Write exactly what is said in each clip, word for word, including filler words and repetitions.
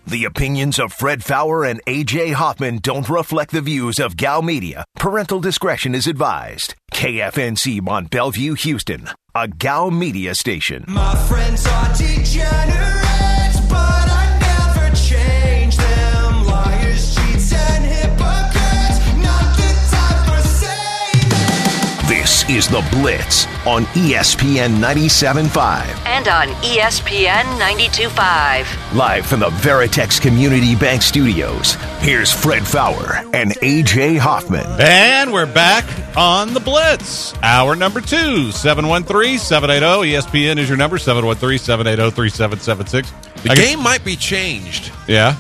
The opinions of Fred Fowler and A J Hoffman don't reflect the views of Gal Media. Parental discretion is advised. K F N C Mont Bellevue, Houston, a Gal Media station. My friends are degenerates, but I never change them. Liars, cheats, and hypocrites, not the time for saying. This is The Blitz on E S P N ninety-seven point five. And on E S P N ninety-two point five. Live from the Veritex Community Bank Studios, here's Fred Fowler and A J Hoffman. And we're back on The Blitz. Hour number two, seven one three, seven eight zero. E S P N is your number, seven one three, seven eight zero, three seven seven six. The I game guess, might be changed. Yeah.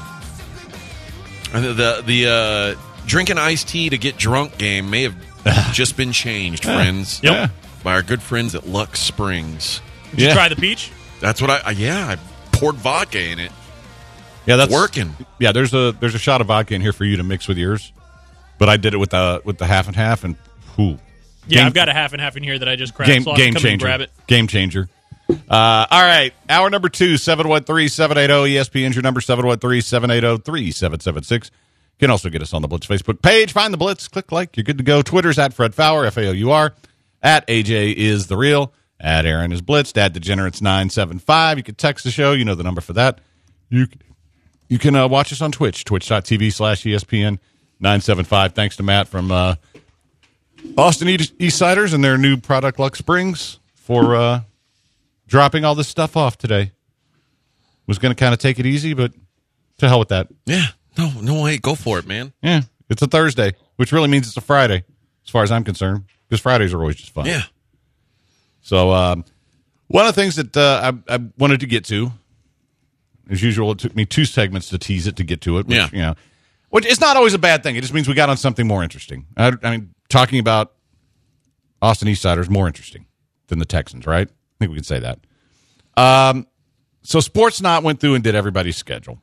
The the, the uh, drinking iced tea to get drunk game may have just been changed, friends. Yep. Yeah. By our good friends at Lux Springs. Did you Yeah. try the peach? That's what I, uh, yeah, I poured vodka in it. Yeah, that's working. Yeah, there's a there's a shot of vodka in here for you to mix with yours. But I did it with the with the half and half, and whew. Yeah, Game- I've got a half and half in here that I just grabbed. Game, so I'll game come and changer. grab it. Game changer. Uh, all right. Hour number two, seven one three, seven eight zero. E S P N's your number, seven one three, seven eight zero, three seven seven six. You can also get us on the Blitz Facebook page. Find the Blitz. Click like. You're good to go. Twitter's at Fred Fowler, F A O U R. At A J is the real. At Aaron is Blitzed. At Degenerates nine seven five. You can text the show. You know the number for that. You, you can uh, watch us on Twitch. Twitch.tv slash ESPN nine seven five. Thanks to Matt from uh, Austin East Eastsiders and their new product, Lux Springs, for uh, dropping all this stuff off today. Was going to kind of take it easy, but to hell with that. Yeah. No, no way. Go for it, man. Yeah, it's a Thursday, which really means it's a Friday, as far as I'm concerned, because Fridays are always just fun. Yeah. So um, one of the things that uh, I, I wanted to get to, as usual, it took me two segments to tease it to get to it. Which, Yeah. you know, which it's not always a bad thing. It just means we got on something more interesting. I, I mean, talking about Austin Eastsiders more interesting than the Texans, right? I think we can say that. Um, so Sportsnot went through and did everybody's schedule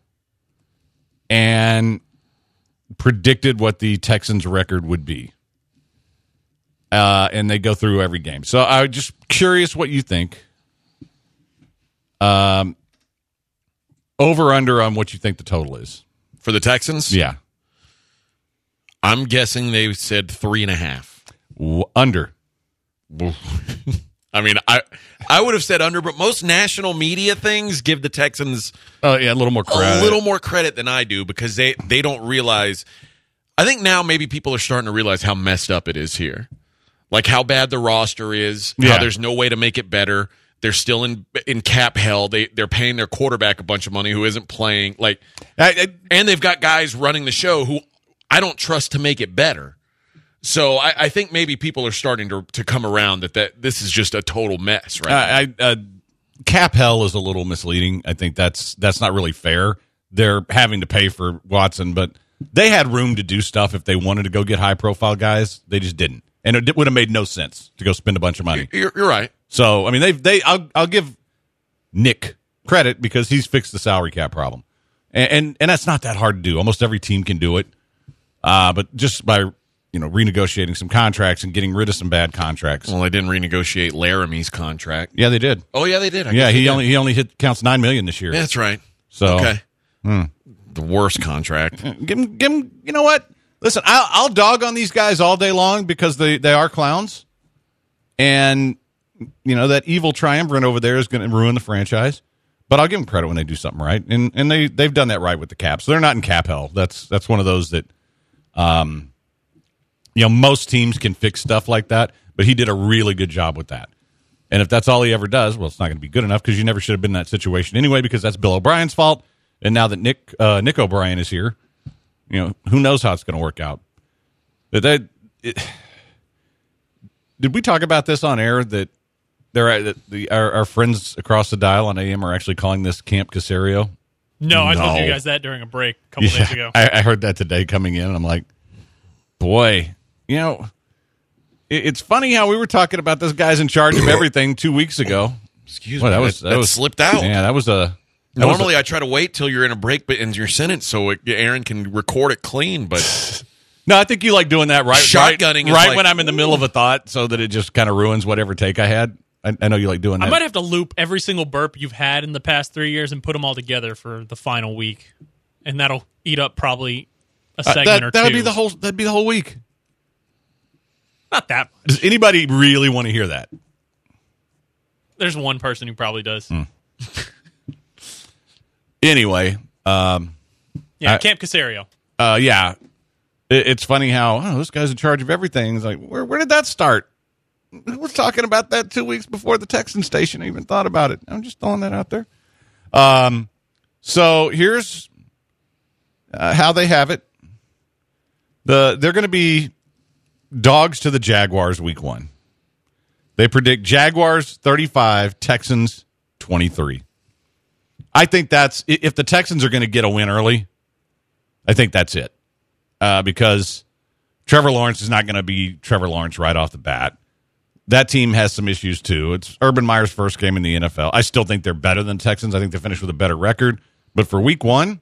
and predicted what the Texans' record would be. Uh, and they go through every game. So I'm just curious what you think. Um, over under on what you think the total is for the Texans. Yeah, I'm guessing they said three and a half. w- under. I mean, I I would have said under, but most national media things give the Texans Oh yeah, a little more credit. a little more credit than I do because they they don't realize. I think now maybe people are starting to realize how messed up it is here. Like how bad the roster is, Yeah. how there's no way to make it better. They're still in in cap hell. They they're paying their quarterback a bunch of money who isn't playing. Like, I, I, and they've got guys running the show who I don't trust to make it better. So I, I think maybe people are starting to to come around that, that this is just a total mess, right? I, I, uh, cap hell is a little misleading. I think that's that's not really fair. They're having to pay for Watson, but they had room to do stuff if they wanted to go get high profile guys. They just didn't, and it would have made no sense to go spend a bunch of money. You're, you're right. So, I mean, they they I'll I'll give Nick credit because he's fixed the salary cap problem, and and, and that's not that hard to do. Almost every team can do it, uh, but just by you know renegotiating some contracts and getting rid of some bad contracts. Well, they didn't renegotiate Laramie's contract. Yeah, they did. Oh yeah, they did. I Yeah, guess he they did. only he only hit counts nine million this year. Yeah, that's right. So Okay. The worst contract. give him give him. You know what? Listen, I'll, I'll dog on these guys all day long because they they are clowns, and you know that evil triumvirate over there is going to ruin the franchise. But I'll give them credit when they do something right, and and they they've done that right with the cap. So they're not in cap hell. That's that's one of those that, um, you know, most teams can fix stuff like that. But he did a really good job with that. And if that's all he ever does, well, it's not going to be good enough because you never should have been in that situation anyway. Because that's Bill O'Brien's fault. And now that Nick uh, Nick O'Brien is here, you know who knows how it's going to work out. But that it, did we talk about this on air that? They're, that the, our, our friends across the dial on A M are actually calling this Camp Caserio. No, I told No. you guys that during a break a couple Yeah, days ago. I, I heard that today coming in, and I'm like, boy, you know, it, it's funny how we were talking about this guy's in charge of everything two weeks ago. Excuse Well, me. that was that, that was slipped out. Yeah, that was a. That was Normally, a, I try to wait till you're in a break, but in your sentence, so it, Aaron can record it clean. But no, I think you like doing that right, Shotgunning right, is right like- when I'm in the middle of a thought, so that it just kind of ruins whatever take I had. I, I know you like doing that. I might have to loop every single burp you've had in the past three years and put them all together for the final week. and that'll eat up probably a Uh, segment that or that two. would be the whole. That'd be the whole week. Not that much. Does anybody really want to hear that? There's one person who probably does. Mm. Anyway, um, Yeah, I- Camp Casario. uh, yeah, it, it's funny how oh, this guy's in charge of everything. It's like, where where did that start? I was talking about that two weeks before the Texan station even thought about it. I'm just throwing that out there. Um, so here's uh, how they have it. The they're going to be dogs to the Jaguars week one. They predict Jaguars thirty-five, Texans twenty-three. I think that's if the Texans are going to get a win early, I think that's it. Uh, because Trevor Lawrence is not going to be Trevor Lawrence right off the bat. That team has some issues too. It's Urban Meyer's first game in the N F L. I still think they're better than Texans. I think they finished with a better record. But for week one,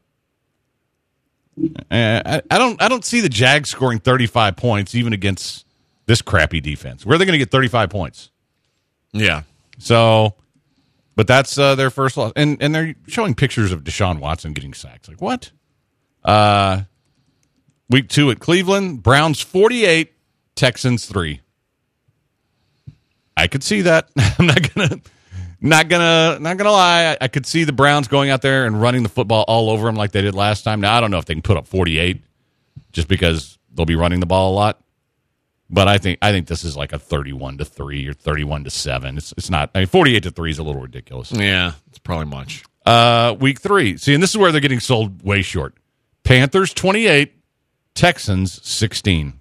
uh, I, I don't I don't see the Jags scoring thirty-five points even against this crappy defense. Where are they going to get thirty-five points? Yeah. So, but that's uh, their first loss. And and they're showing pictures of Deshaun Watson getting sacked. Like, what? Uh, week two at Cleveland, Browns forty-eight, Texans three. I could see that. I'm not gonna, not gonna, not gonna lie. I, I could see the Browns going out there and running the football all over them like they did last time. Now I don't know if they can put up forty-eight, just because they'll be running the ball a lot. But I think I think this is like a thirty-one to three or thirty-one to seven. It's it's not. I mean, forty-eight to three is a little ridiculous. Yeah, it's probably much. Uh, week three. See, and this is where they're getting sold way short. Panthers twenty-eight, Texans sixteen.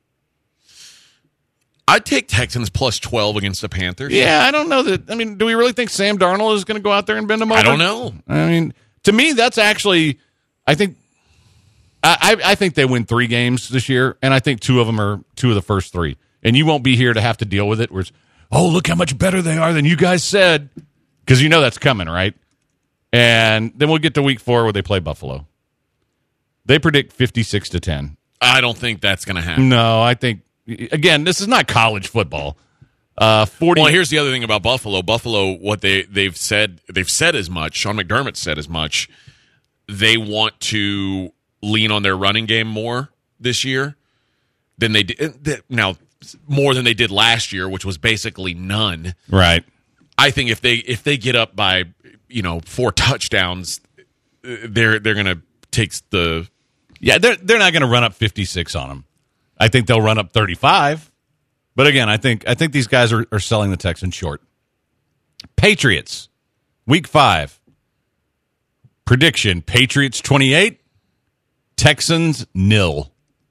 I'd take Texans plus twelve against the Panthers. Yeah, I don't know that. I mean, do we really think Sam Darnold is going to go out there and bend them over? I don't know. I mean, to me, that's actually. I think. I, I think they win three games this year, and I think two of them are two of the first three. And you won't be here to have to deal with it. Where it's, oh, look how much better they are than you guys said, because you know that's coming, right? And then we'll get to week four where they play Buffalo. They predict fifty-six to ten. I don't think that's going to happen. No, I think again, this is not college football. Uh, forty. Well, here's the other thing about Buffalo. Buffalo, what they they've said they've said as much. Sean McDermott said as much. They want to lean on their running game more this year than they did. Now, more than they did last year, which was basically none. Right. I think if they if they get up by you know four touchdowns, they're they're going to take the. Yeah, they're they're not going to run up fifty-six on them. I think they'll run up thirty-five. But again, I think I think these guys are, are selling the Texans short. Patriots, week five. Prediction: Patriots twenty-eight, Texans nil.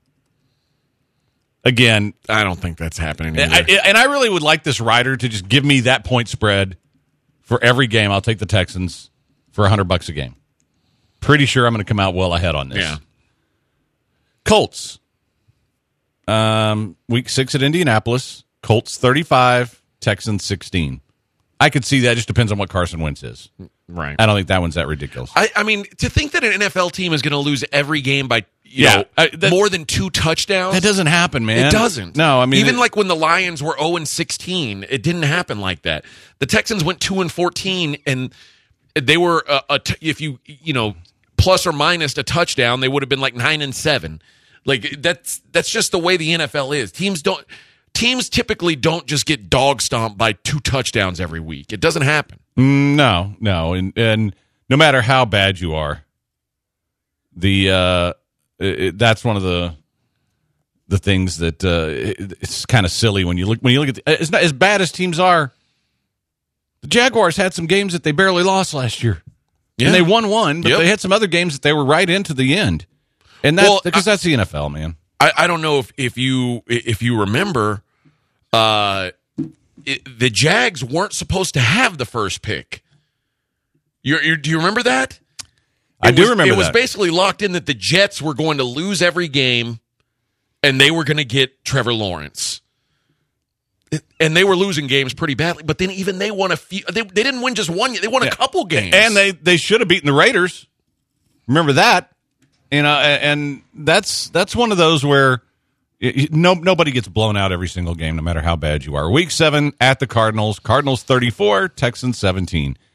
Again, I don't think that's happening either. I, and I really would like this writer to just give me that point spread for every game. I'll take the Texans for a hundred bucks a game. Pretty sure I'm going to come out well ahead on this. Yeah. Colts. Um, week six at Indianapolis. Colts thirty-five, Texans sixteen. I could see that. Just depends on what Carson Wentz is. Right. I don't think that one's that ridiculous. I, I mean, to think that an N F L team is going to lose every game by you Yeah, know I- that- more than two touchdowns. That doesn't happen, man. It doesn't. No, I mean even it- like when the Lions were zero and sixteen, it didn't happen like that. The Texans went two and fourteen, and they were a, a t- if you you know plus or minus a touchdown, they would have been like nine and seven. Like that's that's just the way the N F L is. Teams don't teams typically don't just get dog stomped by two touchdowns every week. It doesn't happen. No, no, and and no matter how bad you are, the uh, it, that's one of the the things that uh, it, it's kind of silly when you look when you look at the, it's not as bad as teams are. The Jaguars had some games that they barely lost last year, Yeah. and they won one, but Yep. they had some other games that they were right into the end, and that's Well, because I- that's the N F L, man. I, I don't know if, if you if you remember, uh, it, the Jags weren't supposed to have the first pick. You're, you're, do you remember that? I It do was- remember It was that. basically locked in that the Jets were going to lose every game, and they were going to get Trevor Lawrence. And they were losing games pretty badly, but then even they won a few. They, they didn't win just one. They won a Yeah. couple games, And they, they should have beaten the Raiders. Remember that? You know, and that's that's one of those where y- no nobody gets blown out every single game, no matter how bad you are. Week seven at the Cardinals. Cardinals thirty-four, Texans seventeen.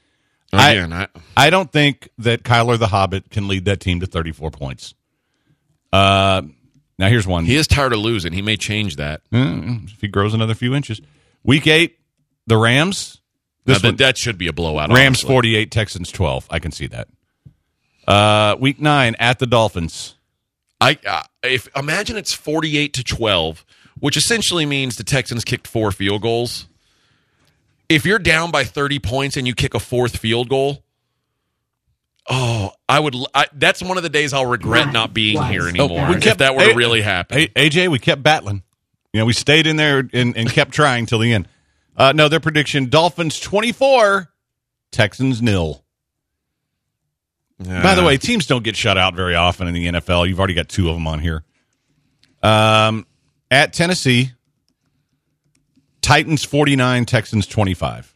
Again, I, I, I don't think that Kyler the Hobbit can lead that team to thirty-four points. Uh, now here's one. he is tired of losing. He may change that. Mm, if he grows another few inches. Week eight, the Rams. Now, This that, one, that should be a blowout. Rams honestly. forty-eight, Texans twelve. I can see that. Uh, week nine at the Dolphins. I uh, if imagine it's forty-eight to twelve, which essentially means the Texans kicked four field goals. If you're down by thirty points and you kick a fourth field goal, oh, I would. I, that's one of the days I'll regret not being here anymore. we if kept- that were hey, to really happen. Hey, A J, we kept battling. You know, we stayed in there and, and kept trying till the end. Uh, no, their prediction: Dolphins twenty-four, Texans nil. Yeah. By the way, teams don't get shut out very often in the N F L. You've already got two of them on here. Um, at Tennessee, Titans forty-nine, Texans twenty-five.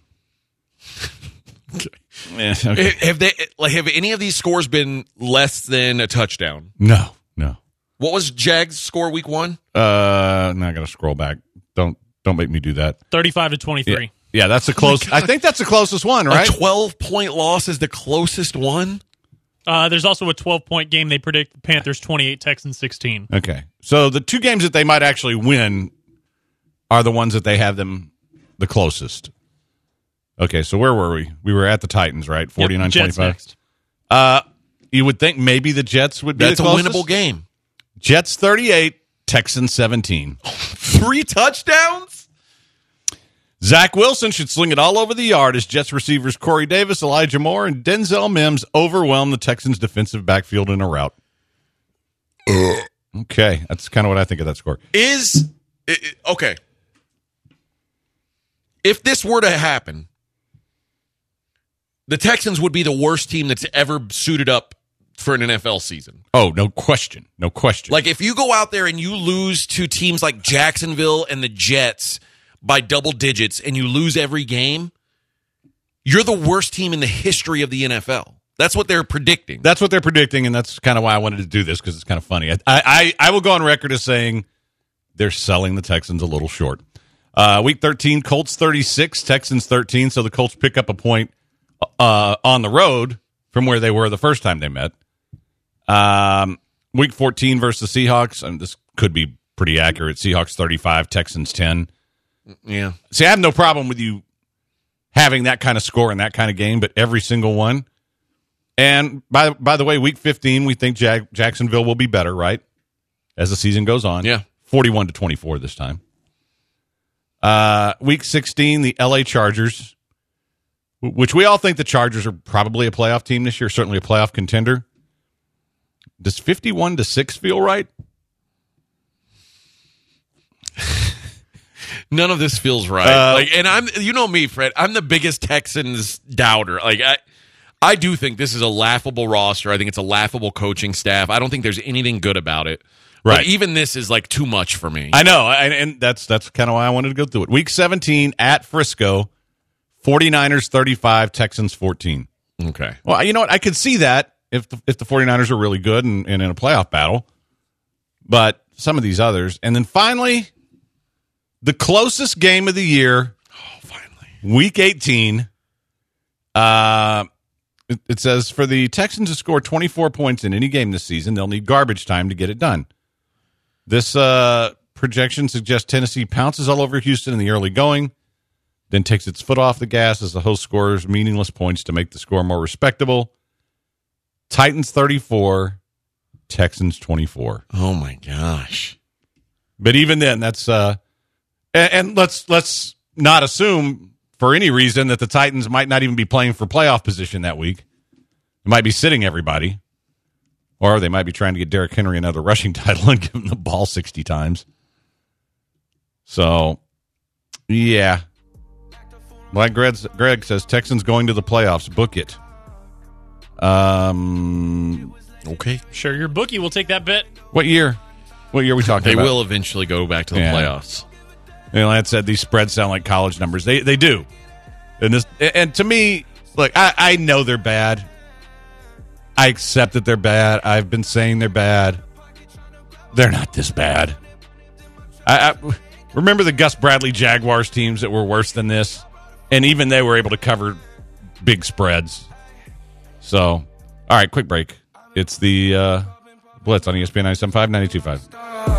Eh, okay. have they like have any of these scores been less than a touchdown? No, no. What was Jags' score week one? Uh, now I got to scroll back. Don't don't make me do that. thirty-five to twenty-three. Yeah, that's the close. I think that's the closest one, right? A twelve point loss is the closest one. Uh, there's also a twelve-point game. They predict the Panthers twenty-eight, Texans sixteen. Okay, so the two games that they might actually win are the ones that they have them the closest. Okay, so where were we? We were at the Titans, right? forty-nine Jets twenty-five. next. Uh, you would think maybe the Jets would be That's the a closest. winnable game. Jets thirty-eight, Texans seventeen. Three touchdowns? Zach Wilson should sling it all over the yard as Jets receivers Corey Davis, Elijah Moore, and Denzel Mims overwhelm the Texans' defensive backfield in a rout. Okay, that's kind of what I think of that score. Is i- i- okay. If this were to happen, the Texans would be the worst team that's ever suited up for an N F L season. Oh, no question. No question. Like, if you go out there and you lose to teams like Jacksonville and the Jets by double digits and you lose every game, you're the worst team in the history of the N F L. That's what they're predicting. That's what they're predicting, and that's kind of why I wanted to do this, because it's kind of funny. I, I I will go on record as saying they're selling the Texans a little short. Uh, week thirteen, Colts thirty-six, Texans thirteen, so the Colts pick up a point uh, on the road from where they were the first time they met. Um, week fourteen versus the Seahawks, and this could be pretty accurate. Seahawks thirty-five, Texans ten. Yeah. See, I have no problem with you having that kind of score in that kind of game, but every single one. And by by the way, week fifteen, we think Jag- Jacksonville will be better, right? As the season goes on. Yeah. forty-one to twenty-four this time. Uh, week sixteen, the L A Chargers, w- which we all think the Chargers are probably a playoff team this year, certainly a playoff contender. Does fifty-one to six feel right? None of this feels right. Uh, like, and I'm, you know me, Fred. I'm the biggest Texans doubter. Like, I, I do think this is a laughable roster. I think it's a laughable coaching staff. I don't think there's anything good about it. Right. But even this is like too much for me. I know, and, and that's that's kind of why I wanted to go through it. Week seventeen at Frisco, 49ers thirty-five, Texans fourteen. Okay. Well, you know what? I could see that if the, if the 49ers are really good and, and in a playoff battle. But some of these others. And then finally, the closest game of the year. Oh, finally. Week eighteen. Uh, it, it says, for the Texans to score twenty-four points in any game this season, they'll need garbage time to get it done. This uh, projection suggests Tennessee pounces all over Houston in the early going, then takes its foot off the gas as the host scores meaningless points to make the score more respectable. Titans thirty-four, Texans twenty-four. Oh, my gosh. But even then, that's uh, and, and let's let's not assume for any reason that the Titans might not even be playing for playoff position that week. They might be sitting everybody, or they might be trying to get Derrick Henry another rushing title and give him the ball sixty times. So, yeah. Like Greg, Greg says, Texans going to the playoffs. Book it. Um, Okay. Sure, your bookie will take that bet. what year? What year are we talking They about? will eventually go back to the Yeah. playoffs. You know, Lance said these spreads sound like college numbers. They they do. And this and to me, like I, I know they're bad. I accept that they're bad. I've been saying they're bad. They're not this bad. I, I remember the Gus Bradley Jaguars teams that were worse than this, and even they were able to cover big spreads. So, all right, quick break. It's the uh, Blitz on E S P N ninety-seven point five, ninety-two point five.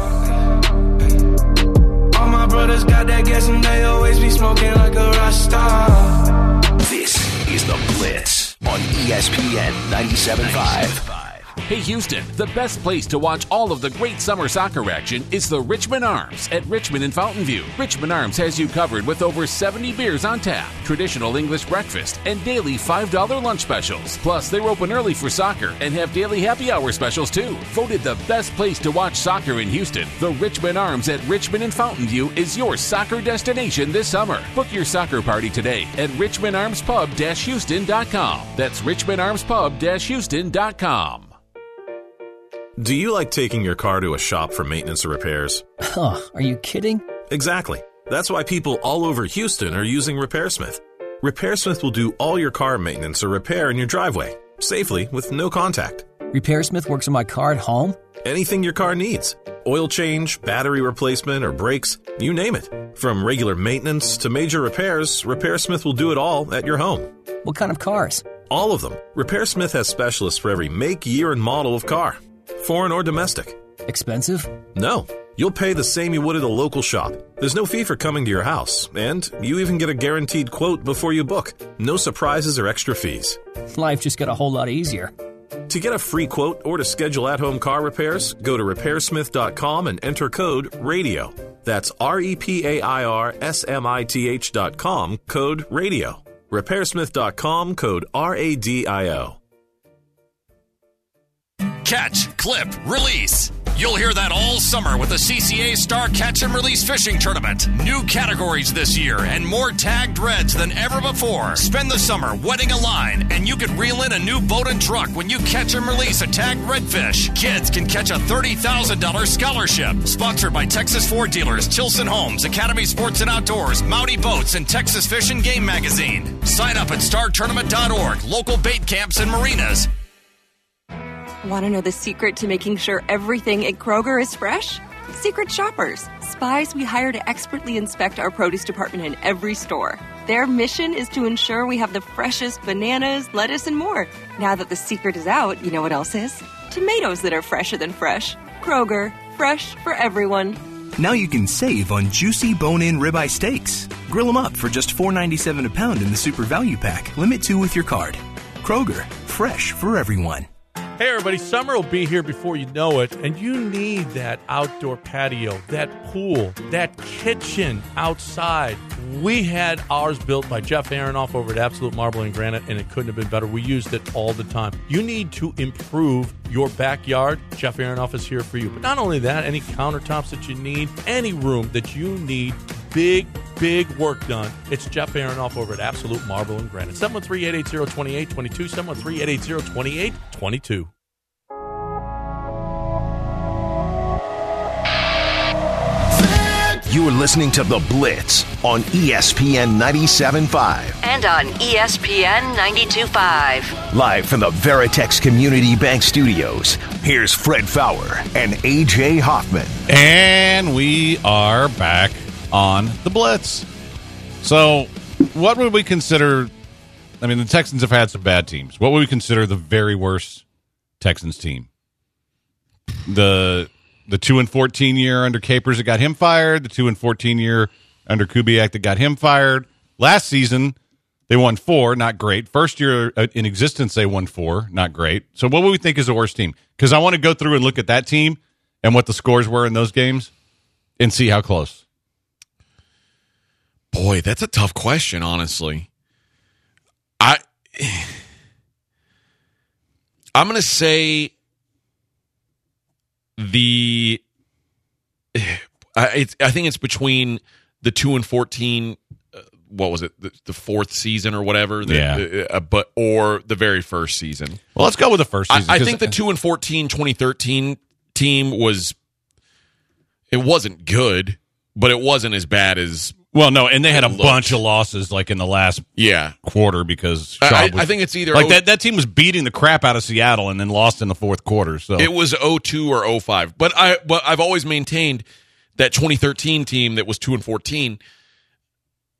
All my brothers got that gas and they always be smoking like a Rasta. This is the Blitz on E S P N ninety-seven point five. Hey Houston, the best place to watch all of the great summer soccer action is the Richmond Arms at Richmond and Fountain View. Richmond Arms has you covered with over seventy beers on tap, traditional English breakfast, and daily five dollar lunch specials. Plus, they're open early for soccer and have daily happy hour specials too. Voted the best place to watch soccer in Houston, the Richmond Arms at Richmond and Fountain View is your soccer destination this summer. Book your soccer party today at richmond arms pub dash houston dot com. That's richmond arms pub dash houston dot com. Do you like taking your car to a shop for maintenance or repairs? Huh, are you kidding? Exactly. That's why people all over Houston are using RepairSmith. RepairSmith will do all your car maintenance or repair in your driveway, safely with no contact. RepairSmith works on my car at home? Anything your car needs. Oil change, battery replacement, or brakes, you name it. From regular maintenance to major repairs, RepairSmith will do it all at your home. What kind of cars? All of them. RepairSmith has specialists for every make, year, and model of car. Foreign or domestic. Expensive? No. You'll pay the same you would at a local shop. There's no fee for coming to your house, and you even get a guaranteed quote before you book. No surprises or extra fees. Life just got a whole lot easier. To get a free quote or to schedule at-home car repairs, go to repair smith dot com and enter code RADIO. That's R E P A I R S M I T H dot com, code RADIO. repair smith dot com, code R A D I O. Catch, clip, release. You'll hear that all summer with the C C A Star Catch and Release Fishing Tournament. New categories this year and more tagged reds than ever before. Spend the summer wetting a line, and you can reel in a new boat and truck when you catch and release a tagged redfish. Kids can catch a thirty thousand dollars scholarship. Sponsored by Texas Ford Dealers, Tilson Homes, Academy Sports and Outdoors, Mouty Boats, and Texas Fish and Game Magazine. Sign up at star tournament dot org, local bait camps and marinas. Want to know the secret to making sure everything at Kroger is fresh? Secret shoppers, spies we hire to expertly inspect our produce department in every store. Their mission is to ensure we have the freshest bananas, lettuce, and more. Now that the secret is out, you know what else is? Tomatoes that are fresher than fresh. Kroger, fresh for everyone. Now you can save on juicy bone-in ribeye steaks. Grill them up for just four ninety-seven a pound in the Super Value Pack. Limit two with your card. Kroger, fresh for everyone. Hey everybody, summer will be here before you know it, and you need that outdoor patio, that pool, that kitchen outside. We had ours built by Jeff Aronoff over at Absolute Marble and Granite, and it couldn't have been better. We used it all the time. You need to improve your backyard. Jeff Aronoff is here for you. But not only that, any countertops that you need, any room that you need, big, big work done. It's Jeff Aronoff over at Absolute Marble and Granite. seven one three, eight eight zero, two eight two two, seven one three, eight eight zero, two eight two two. You are listening to The Blitz on E S P N ninety-seven point five. And on E S P N ninety-two point five. Live from the Veritex Community Bank Studios, here's Fred Fowler and A J Hoffman. And we are back on The Blitz. So, what would we consider... I mean, the Texans have had some bad teams. What would we consider the very worst Texans team? The... The two and fourteen year under Capers that got him fired. The two and fourteen year under Kubiak that got him fired. Last season, they won four, not great. First year in existence, they won four, not great. So what would we think is the worst team? Because I want to go through and look at that team and what the scores were in those games and see how close. Boy, that's a tough question, honestly. I, I'm going to say... The, I, it's, I think it's between the two and fourteen. Uh, what was it? The, the fourth season or whatever. The, yeah. Uh, but or the very first season. Well, let's go with the first season. I, I think the two and fourteen twenty thirteen team was. It wasn't good, but it wasn't as bad as. Well, no, and they had a looked. bunch of losses like in the last yeah. quarter because I, Schaub was, I think it's either like o- that. That team was beating the crap out of Seattle and then lost in the fourth quarter. So it was oh two or oh five. But I, but I've always maintained that twenty thirteen team that was two and fourteen.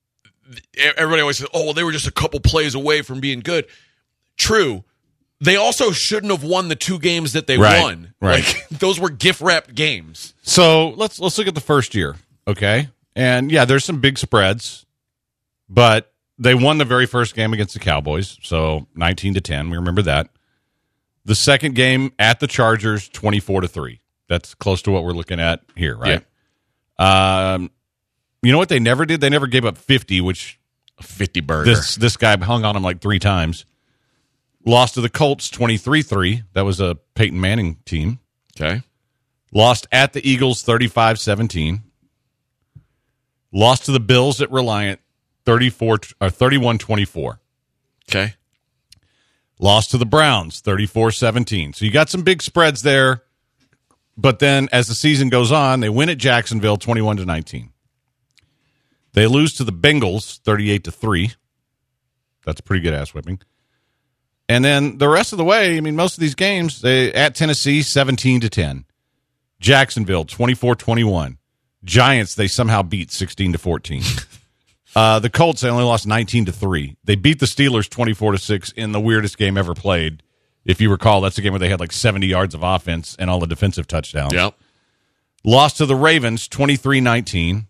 everybody always says, oh, well, they were just a couple plays away from being good. True. They also shouldn't have won the two games that they Right, won. right. Like, those were gift-wrapped games. So let's let's look at the first year, okay? And yeah, there's some big spreads, but they won the very first game against the Cowboys, so nineteen to ten. We remember that. The second game at the Chargers, twenty-four to three. That's close to what we're looking at here, right? Yeah. Um, you know what they never did? They never gave up fifty, which a fifty burger. This this guy hung on him like three times. Lost to the Colts twenty-three three. That was a Peyton Manning team. Okay. Lost at the Eagles thirty-five seventeen. Lost to the Bills at Reliant thirty-four or thirty-one twenty-four. Okay. Lost to the Browns thirty-four seventeen. So you got some big spreads there. But then as the season goes on, they win at Jacksonville twenty-one to nineteen. They lose to the Bengals thirty-eight to three. That's a pretty good ass whipping. And then the rest of the way, I mean, most of these games, they at Tennessee seventeen to ten. Jacksonville twenty-four twenty-one. Giants, they somehow beat sixteen to fourteen. uh, the Colts, they only lost nineteen to three. They beat the Steelers twenty-four to six in the weirdest game ever played. If you recall, that's the game where they had like seventy yards of offense and all the defensive touchdowns. Yep. Lost to the Ravens twenty-three nineteen.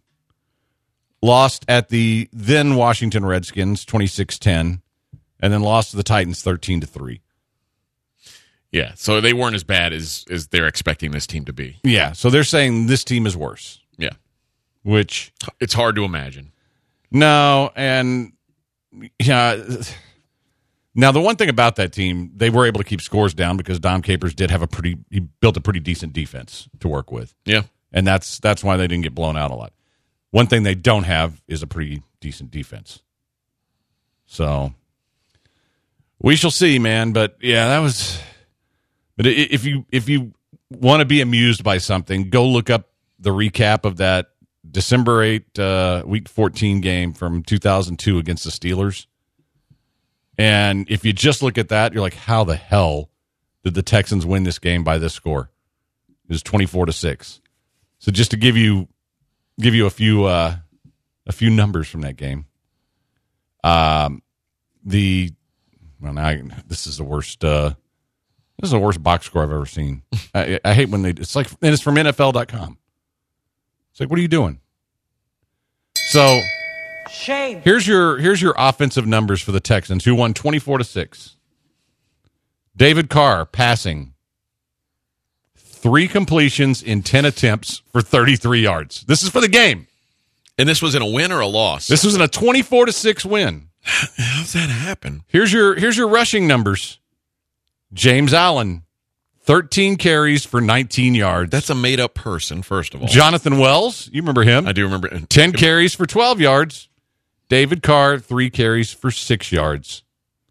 Lost at the then Washington Redskins twenty-six ten. And then lost to the Titans thirteen to three. Yeah, so they weren't as bad as, as they're expecting this team to be. Yeah, so they're saying this team is worse. Yeah. Which it's hard to imagine. No, and yeah. Now the one thing about that team, they were able to keep scores down because Dom Capers did have a pretty he built a pretty decent defense to work with. Yeah. And that's that's why they didn't get blown out a lot. One thing they don't have is a pretty decent defense. So we shall see, man. But yeah, that was. But if you if you want to be amused by something, go look up the recap of that December eighth, uh, Week fourteen game from two thousand two against the Steelers. And if you just look at that, you're like, how the hell did the Texans win this game by this score? It was twenty-four to six. So just to give you give you a few uh, a few numbers from that game. Um, the well, now I, this is the worst. Uh, this is the worst box score I've ever seen. I, I hate when they. It's like, and it's from N F L dot com. It's like, what are you doing? So, shame. Here's your here's your offensive numbers for the Texans, who won twenty-four to six. David Carr passing three completions in ten attempts for thirty-three yards. This is for the game. And this was in a win or a loss? This was in a twenty-four to six win. How's that happen? Here's your here's your rushing numbers. James Allen, thirteen carries for nineteen yards. That's a made-up person, first of all. Jonathan Wells, you remember him? I do remember. ten carries for twelve yards. David Carr, three carries for six yards.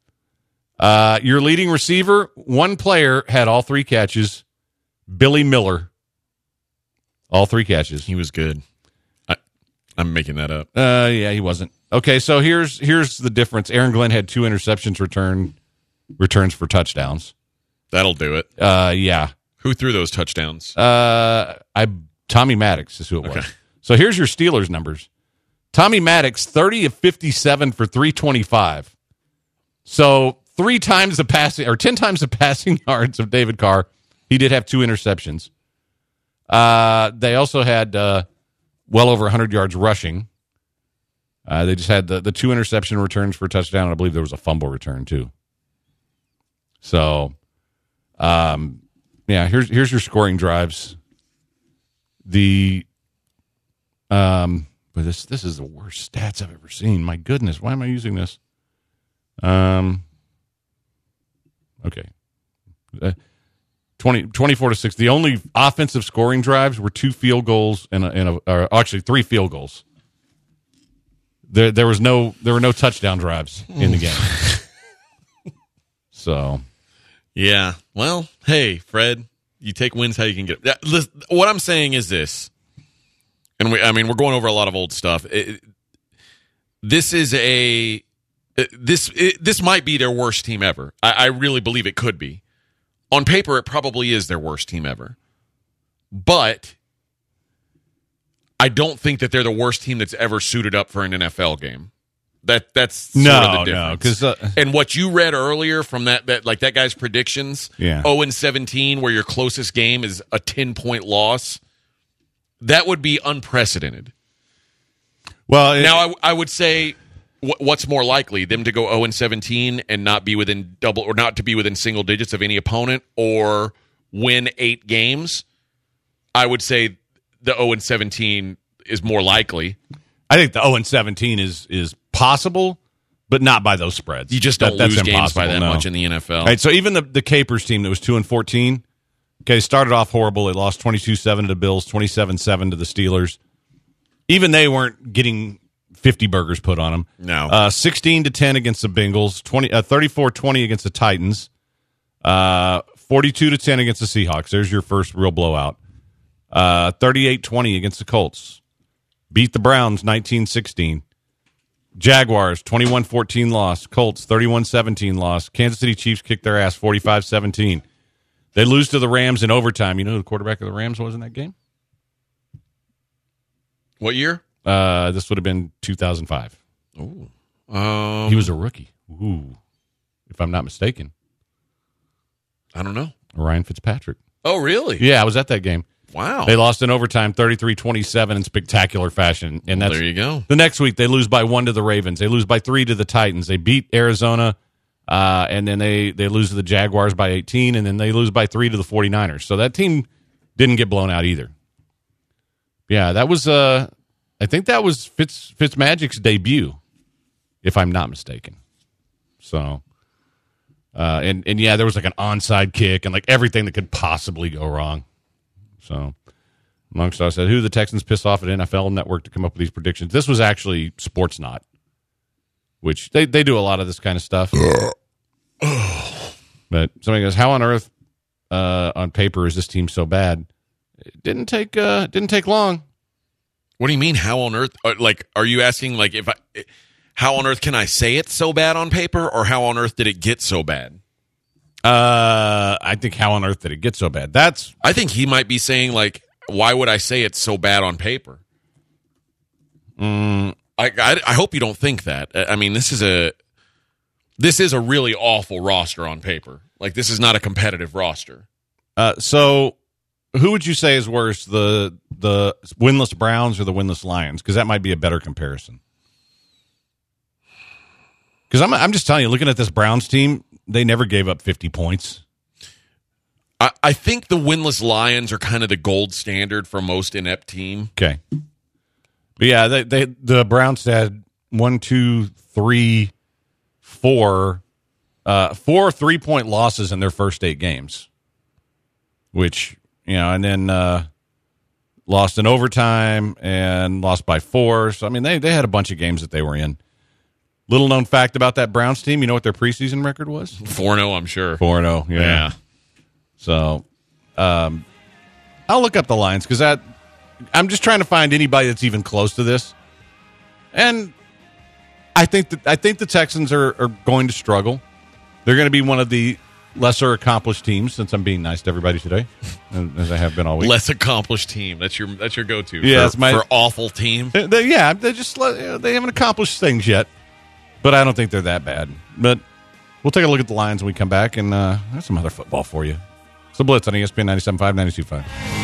Uh, your leading receiver, one player had all three catches. Billy Miller, all three catches. He was good. I, I'm making that up. Uh, yeah, he wasn't. Okay, so here's here's the difference. Aaron Glenn had two interceptions return returns for touchdowns. That'll do it. Uh, yeah. Who threw those touchdowns? Uh, I Tommy Maddox is who it was. Okay. So here's your Steelers numbers. Tommy Maddox, thirty of fifty-seven for three twenty-five. So three times the passing, or ten times the passing yards of David Carr. He did have two interceptions. Uh, they also had uh, well over one hundred yards rushing. Uh, they just had the, the two interception returns for a touchdown, and I believe there was a fumble return, too. So, um, yeah, here's here's your scoring drives. The, um, but this this is the worst stats I've ever seen. My goodness, why am I using this? Um, okay, uh, twenty, twenty-four to six. The only offensive scoring drives were two field goals and a, and a or actually three field goals. There there was no there were no touchdown drives in the game. So. Yeah. Well, hey, Fred, you take wins how you can get. That, listen, what I'm saying is this, and we, I mean, we're going over a lot of old stuff. It, this is a this it, this might be their worst team ever. I, I really believe it could be. On paper, it probably is their worst team ever, but I don't think that they're the worst team that's ever suited up for an N F L game. That that's sort No, of the no, difference. 'cause, uh, and what you read earlier from that, that like that guy's predictions, Yeah. oh and seventeen, where your closest game is a ten point loss, that would be unprecedented. Well, it, now I, I would say, wh- what's more likely, them to go oh and seventeen and not be within double, or not to be within single digits of any opponent, or win eight games? I would say the oh and seventeen is more likely. I think the oh and seventeen is is possible, but not by those spreads. You just don't That- lose that's games by impossible, that no. much in the N F L. All right, so even the, the Capers team that was two and fourteen, okay, started off horrible. They lost twenty-two seven to the Bills, twenty-seven seven to the Steelers. Even they weren't getting fifty burgers put on them. No. Uh, sixteen to ten against the Bengals, twenty, uh, thirty-four twenty against the Titans, uh, forty-two to ten against the Seahawks. There's your first real blowout. Uh, thirty-eight twenty against the Colts. Beat the Browns nineteen sixteen. Jaguars twenty-one fourteen loss. Colts thirty-one seventeen loss. Kansas City Chiefs kicked their ass forty-five seventeen. They lose to the Rams in overtime. You know who the quarterback of the Rams was in that game? What year? Uh, this would have been two thousand five. Oh, um, He was a rookie. Ooh, if I'm not mistaken. I don't know. Ryan Fitzpatrick. Oh, really? Yeah, I was at that game. Wow. They lost in overtime thirty-three twenty-seven in spectacular fashion. And Well, that's, there you go. The next week, they lose by one to the Ravens. They lose by three to the Titans. They beat Arizona, uh, and then they, they lose to the Jaguars by eighteen, and then they lose by three to the 49ers. So that team didn't get blown out either. Yeah, that was, uh, I think that was Fitz Fitzmagic's debut, if I'm not mistaken. So, uh, and, and yeah, there was like an onside kick and like everything that could possibly go wrong. So, Longsaw said, who the Texans pissed off at N F L Network to come up with these predictions? This was actually Sportsnot, which they, they do a lot of this kind of stuff. But somebody goes, how on earth, uh, on paper, is this team so bad? It didn't take uh, didn't take long. What do you mean? How on earth? uh, Like, are you asking like if I? How on earth can I say it's so bad on paper, or how on earth did it get so bad? Uh, I think how on earth did it get so bad? That's I think he might be saying like, why would I say it's so bad on paper? Mm, I, I I hope you don't think that. I mean, this is a this is a really awful roster on paper. Like, this is not a competitive roster. uh, so. Who would you say is worse, the the winless Browns or the winless Lions? Because that might be a better comparison. Because I'm I'm just telling you, looking at this Browns team, they never gave up fifty points. I, I think the winless Lions are kind of the gold standard for most inept team. Okay, but yeah, they, they the Browns had one, two, three, four, uh, four three point losses in their first eight games, which. You know, and then uh, lost in overtime and lost by four. So, I mean, they, they had a bunch of games that they were in. Little known fact about that Browns team, you know what their preseason record was? four and oh, I'm sure. four and oh, yeah. Yeah. So, um, I'll look up the lines because that I'm just trying to find anybody that's even close to this. And I think that I think the Texans are, are going to struggle. They're going to be one of the lesser accomplished teams, since I'm being nice to everybody today, as I have been all week. Less accomplished team. That's your that's your go to. Yeah, for, it's my- for awful team. They, they- yeah, they just they haven't accomplished things yet, but I don't think they're that bad. But we'll take a look at the lines when we come back, and uh, there's some other football for you. It's the Blitz on E S P N ninety-seven point five, ninety-two point five.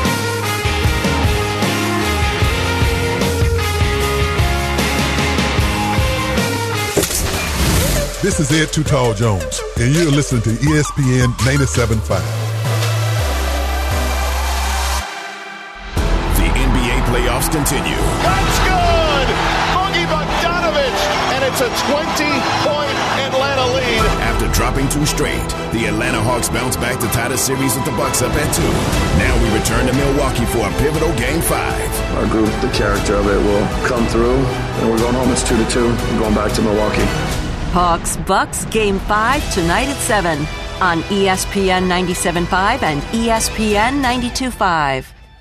This is Ed Too Tall Jones, and you're listening to E S P N ninety-seven point five. The N B A playoffs continue. That's good! Boogie Bogdanovic, and it's a twenty-point Atlanta lead. After dropping two straight, the Atlanta Hawks bounce back to tie the series with the Bucks up at two. Now we return to Milwaukee for a pivotal Game five. Our group, the character of it will come through, and we're going home. It's two to two. We're going back to Milwaukee. Hawks Bucks Game five tonight at seven on E S P N ninety-seven point five and E S P N ninety-two point five.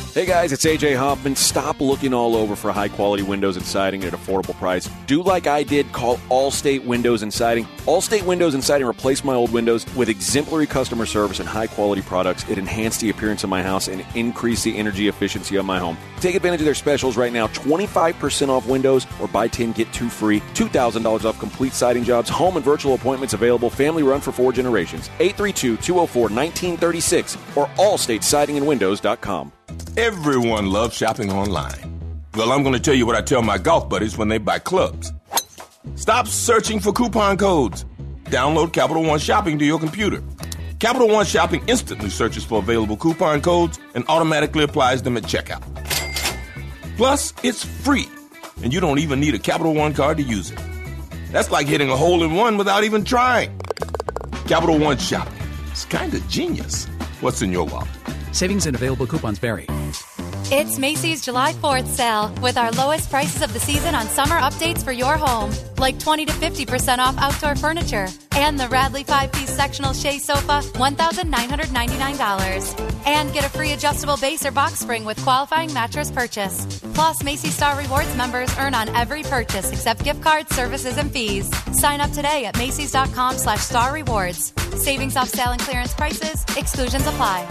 Hey guys, it's A J Hoffman. Stop looking all over for high-quality windows and siding at an affordable price. Do like I did. Call Allstate Windows and Siding. Allstate Windows and Siding replaced my old windows with exemplary customer service and high-quality products. It enhanced the appearance of my house and increased the energy efficiency of my home. Take advantage of their specials right now. twenty-five percent off windows or buy ten, get two free. two thousand dollars off complete siding jobs. Home and virtual appointments available. Family run for four generations. eight three two, two oh four, one nine three six or allstate siding and windows dot com. Everyone loves shopping online. Well, I'm going to tell you what I tell my golf buddies when they buy clubs. Stop searching for coupon codes. Download Capital One Shopping to your computer. Capital One Shopping instantly searches for available coupon codes and automatically applies them at checkout. Plus, it's free, and you don't even need a Capital One card to use it. That's like hitting a hole in one without even trying. Capital One Shopping. It's kind of genius. What's in your wallet? Savings and available coupons vary. It's Macy's July fourth sale with our lowest prices of the season on summer updates for your home, like twenty to fifty percent off outdoor furniture and the Radley five-piece sectional Shea sofa, one thousand nine hundred ninety-nine dollars. And get a free adjustable base or box spring with qualifying mattress purchase. Plus, Macy's Star Rewards members earn on every purchase except gift cards, services, and fees. Sign up today at Macy's.com slash Star Rewards. Savings off sale and clearance prices. Exclusions apply.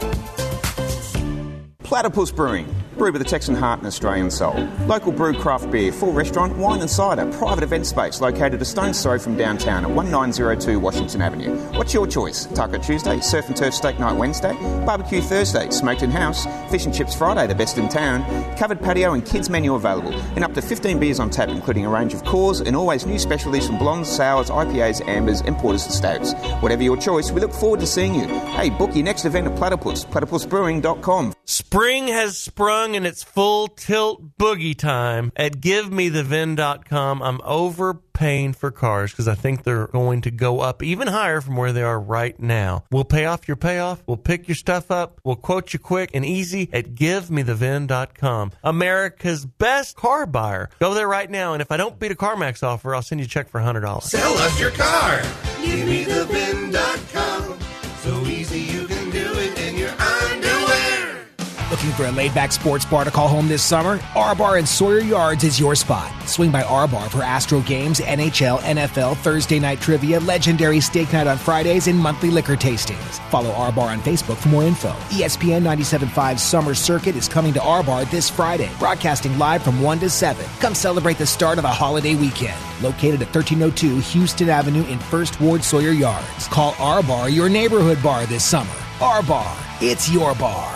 Platypus Brewing, brewed with a Texan heart and Australian soul. Local brew craft beer, full restaurant, wine and cider, private event space located a stone's throw from downtown at one nine zero two Washington Avenue. What's your choice? Taco Tuesday, Surf and Turf Steak Night Wednesday, Barbecue Thursday, Smoked in House, Fish and Chips Friday, the best in town, covered patio and kids menu available, and up to fifteen beers on tap, including a range of cores and always new specialties from blondes, sours, I P As, ambers and porters and stouts. Whatever your choice, we look forward to seeing you. Hey, book your next event at Platypus, platypus brewing dot com. Spring has sprung and it's full tilt boogie time at give me the vin dot com. I'm overpaying for cars because I think they're going to go up even higher from where they are right now. We'll pay off your payoff. We'll pick your stuff up. We'll quote you quick and easy at give me the vin dot com. America's best car buyer. Go there right now, and if I don't beat a CarMax offer, I'll send you a check for one hundred dollars. Sell us your car. give me the vin dot com. So easy you can do it in your underwear. Looking for a laid-back sports bar to call home this summer? R-Bar in Sawyer Yards is your spot. Swing by R-Bar for Astro games, N H L, N F L, Thursday night trivia, legendary steak night on Fridays, and monthly liquor tastings. Follow R-Bar on Facebook for more info. E S P N ninety-seven point five Summer Circuit is coming to R-Bar this Friday, broadcasting live from one to seven. Come celebrate the start of the holiday weekend. Located at thirteen oh two Houston Avenue in First Ward, Sawyer Yards. Call R-Bar your neighborhood bar this summer. R-Bar, it's your bar.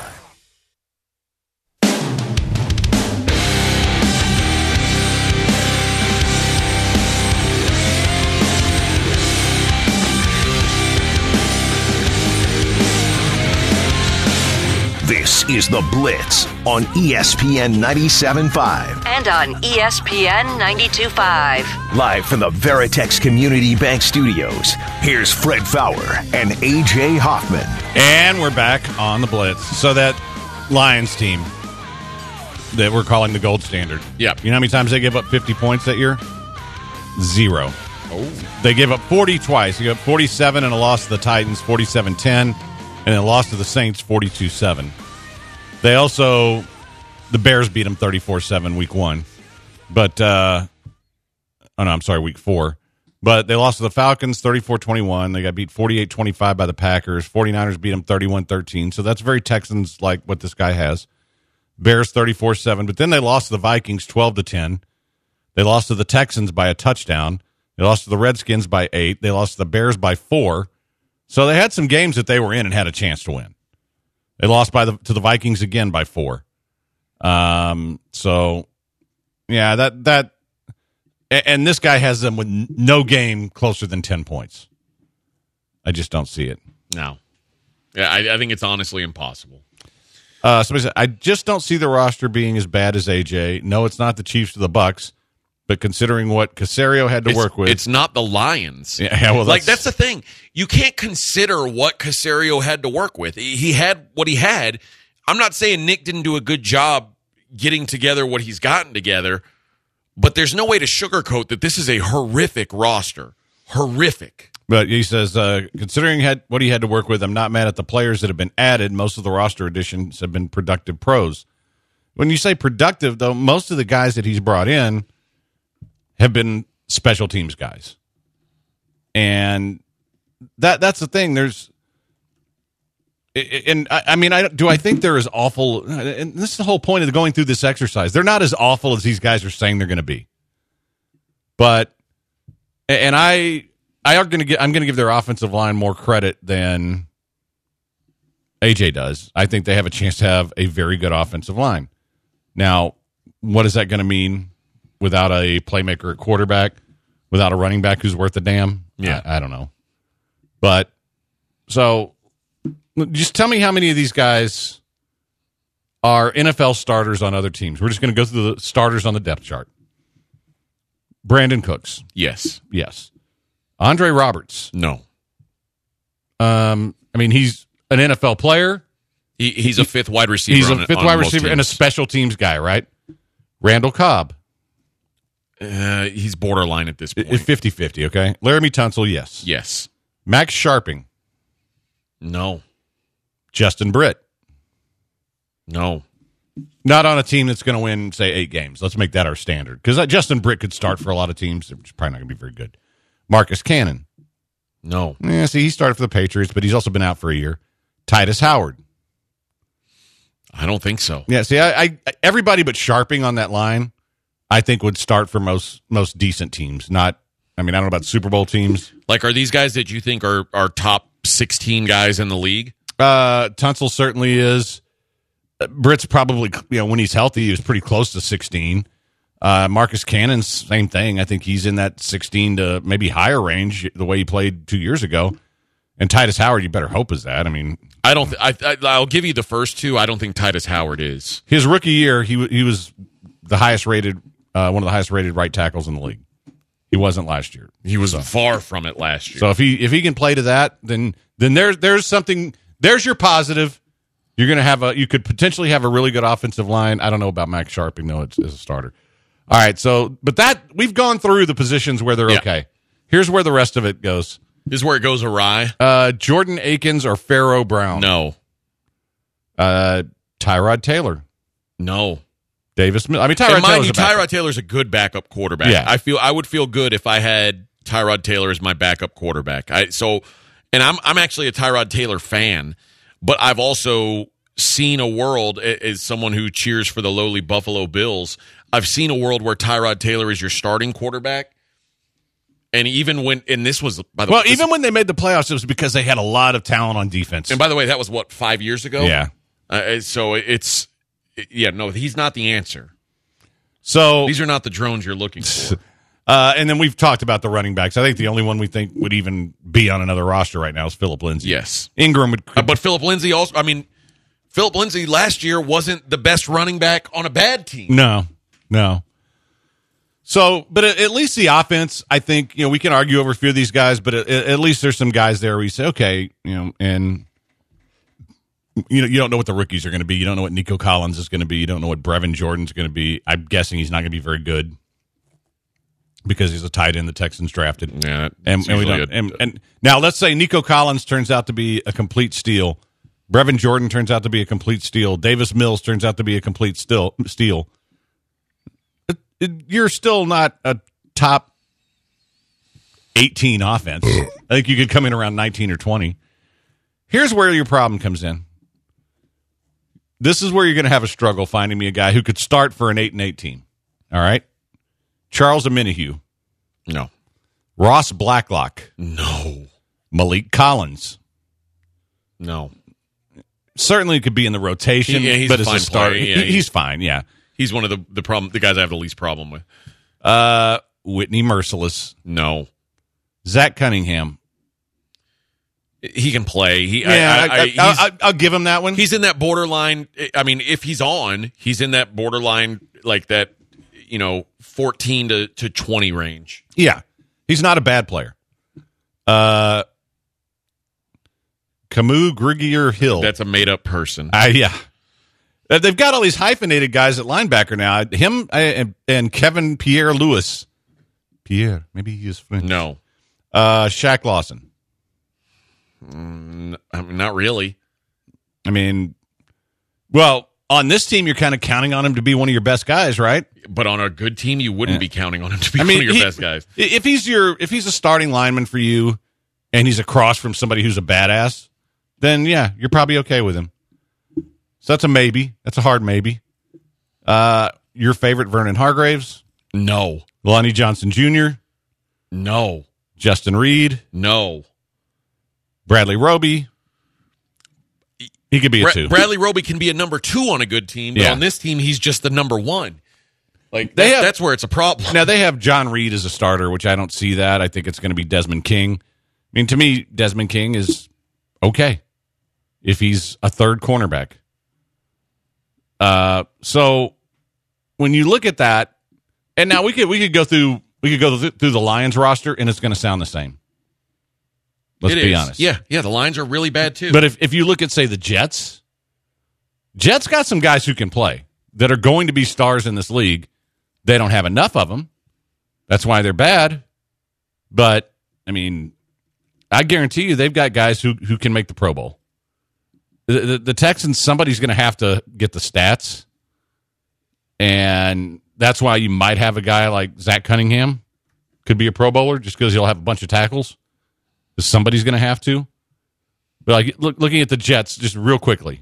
This is The Blitz on E S P N ninety-seven point five. And on E S P N ninety-two point five. Live from the Veritex Community Bank Studios, here's Fred Fowler and A J Hoffman. And we're back on The Blitz. So that Lions team that we're calling the gold standard. Yep. You know how many times they gave up fifty points that year? Zero. Oh. They gave up forty twice. They gave up forty-seven and a loss to the Titans, forty-seven ten. And then lost to the Saints forty-two seven. They also, the Bears beat them thirty-four seven week one. But, uh, oh no, I'm sorry, week four. But they lost to the Falcons thirty-four twenty-one. They got beat forty-eight twenty-five by the Packers. forty-niners beat them thirty-one thirteen. So that's very Texans like what this guy has. Bears thirty-four seven. But then they lost to the Vikings twelve to ten. They lost to the Texans by a touchdown. They lost to the Redskins by eight. They lost to the Bears by four. So they had some games that they were in and had a chance to win. They lost by the to the Vikings again by four. Um. So, yeah, that that, and this guy has them with no game closer than ten points. I just don't see it. No. Yeah, I, I think it's honestly impossible. Uh, somebody said, I just don't see the roster being as bad as A J. No, it's not the Chiefs or the Bucks. But considering what Caserio had to it's, work with, it's not the Lions. Yeah, well, that's, like that's the thing. You can't consider what Caserio had to work with. He had what he had. I'm not saying Nick didn't do a good job getting together what he's gotten together, but there's no way to sugarcoat that this is a horrific roster. horrific. But he says, uh, considering had, what he had to work with, I'm not mad at the players that have been added. Most of the roster additions have been productive pros. When you say productive, though, most of the guys that he's brought in have been special teams guys. And that that's the thing. There's, and I, I mean, I do I think they're as awful, and this is the whole point of going through this exercise. They're not as awful as these guys are saying they're going to be. But, and I, I are going to get, I'm going to give their offensive line more credit than A J does. I think they have a chance to have a very good offensive line. Now, what is that going to mean without a playmaker at quarterback, without a running back who's worth a damn? Yeah. I, I don't know. But, so, just tell me how many of these guys are N F L starters on other teams. We're just going to go through the starters on the depth chart. Brandon Cooks. Yes. Yes. Andre Roberts. No. Um, I mean, he's an N F L player. He, he's a fifth wide receiver. He's a on, fifth on wide most receiver and a teams. special teams guy, right? Randall Cobb. Uh, he's borderline at this point. fifty-fifty, okay? Laramie Tunsil, yes. Yes. Max Sharping. No. Justin Britt. No. Not on a team that's going to win, say, eight games. Let's make that our standard. Because uh, Justin Britt could start for a lot of teams. It's probably not going to be very good. Marcus Cannon. No. Yeah, see, he started for the Patriots, but he's also been out for a year. Titus Howard. I don't think so. Yeah, see, I, I everybody but Sharping on that line, I think would start for most most decent teams. Not, I mean, I don't know about Super Bowl teams. Like, are these guys that you think are, are top sixteen guys in the league? Uh, Tunsil certainly is. Uh, Britt's probably, you know, when he's healthy, he was pretty close to sixteen. Uh, Marcus Cannon, same thing. I think he's in that sixteen to maybe higher range the way he played two years ago. And Titus Howard, you better hope is that. I mean, I don't. Th- I, I, I'll give you the first two. I don't think Titus Howard is. His rookie year, he he was the highest rated, uh, one of the highest rated right tackles in the league. He wasn't last year. He was so. far from it last year. So if he if he can play to that, then then there's there's something. There's your positive. You're going to have a. You could potentially have a really good offensive line. I don't know about Max Sharping though. It's as a starter. All right. So, but that we've gone through the positions where they're Yeah. okay. Here's where the rest of it goes. This is where it goes awry. Uh, Jordan Akins or Pharaoh Brown? No. Uh, Tyrod Taylor? No. Davis Mills? I mean, Tyrod and mind Taylor's you, a backup. Tyrod Taylor's a good backup quarterback. Yeah. I feel I would feel good if I had Tyrod Taylor as my backup quarterback. I so, and I'm I'm actually a Tyrod Taylor fan, but I've also seen a world as someone who cheers for the lowly Buffalo Bills. I've seen a world where Tyrod Taylor is your starting quarterback. And even when, and this was, by the well, way, even when they made the playoffs, it was because they had a lot of talent on defense. and by the way, that was what, five years ago? Yeah. Uh, so it's, yeah, no, he's not the answer. So These are not the drones you're looking for. Uh, and then we've talked about the running backs. I think the only one we think would even be on another roster right now is Philip Lindsay. Yes. Ingram would. Uh, but Philip Lindsay also, I mean, Philip Lindsay last year wasn't the best running back on a bad team. No, no. So, but at, at least the offense, I think, you know, we can argue over a few of these guys, but at, at least there's some guys there where you say, okay, you know, and you know, you don't know what the rookies are going to be. You don't know what Nico Collins is going to be. You don't know what Brevin Jordan's going to be. I'm guessing he's not going to be very good because he's a tight end the Texans drafted. Yeah, and, and we don't. a, and, and now let's say Nico Collins turns out to be a complete steal. Brevin Jordan turns out to be a complete steal. Davis Mills turns out to be a complete steal. steal. It, it, you're still not a top eighteen offense. I think you could come in around nineteen or twenty. Here's where your problem comes in. This is where you're going to have a struggle finding me a guy who could start for an eight and eight team. All right, Charles Omenihu. No. Ross Blacklock. No. Malik Collins. No. Certainly could be in the rotation, He- yeah, he's but a as fine a starter, player. Yeah, he- he- he's fine. Yeah, He's one of the the problem the guys I have the least problem with. uh, Whitney Merciless. No. Zach Cunningham. He can play. He, Yeah, I, I, I- I- he's- I'll- I'll give him that one. He's in that borderline. I mean, if he's on, he's in that borderline, like that, you know, fourteen to, to twenty range. Yeah, he's not a bad player. Uh, Camus Grigier Hill. That's a made up person. Uh, yeah. Uh, they've got all these hyphenated guys at linebacker now. Him uh, and, and Kevin Pierre Lewis. Pierre, maybe he is French. No. Uh, Shaq Lawson. Mm, I mean, not really. I mean, well, on this team, you're kind of counting on him to be one of your best guys, right? But on a good team, you wouldn't Yeah. be counting on him to be I mean, one of your he- best guys. If he's your, if he's a starting lineman for you, and he's across from somebody who's a badass, then yeah, you're probably okay with him. So that's a maybe. That's a hard maybe. Uh, your favorite Vernon Hargraves? No. Lonnie Johnson Junior? No. Justin Reed? No. Bradley Roby? He could be a Bra- two. Bradley Roby can be a number two on a good team, but Yeah. on this team, he's just the number one. Like They that- have- that's where it's a problem. Now, they have John Reed as a starter, which I don't see that. I think it's going to be Desmond King. I mean, to me, Desmond King is okay if he's a third cornerback. Uh, so when you look at that, and now we could we could go through we could go th- through the Lions roster, and it's going to sound the same. Let's It be is. honest. Yeah, yeah, the lines are really bad too. But if, if you look at, say, the Jets, Jets got some guys who can play that are going to be stars in this league. They don't have enough of them. That's why they're bad. But, I mean, I guarantee you they've got guys who, who can make the Pro Bowl. The, the, the Texans, somebody's going to have to get the stats. And that's why you might have a guy like Zach Cunningham. Could be a Pro Bowler just because he'll have a bunch of tackles. Somebody's going to have to. But like look, looking at the Jets, just real quickly,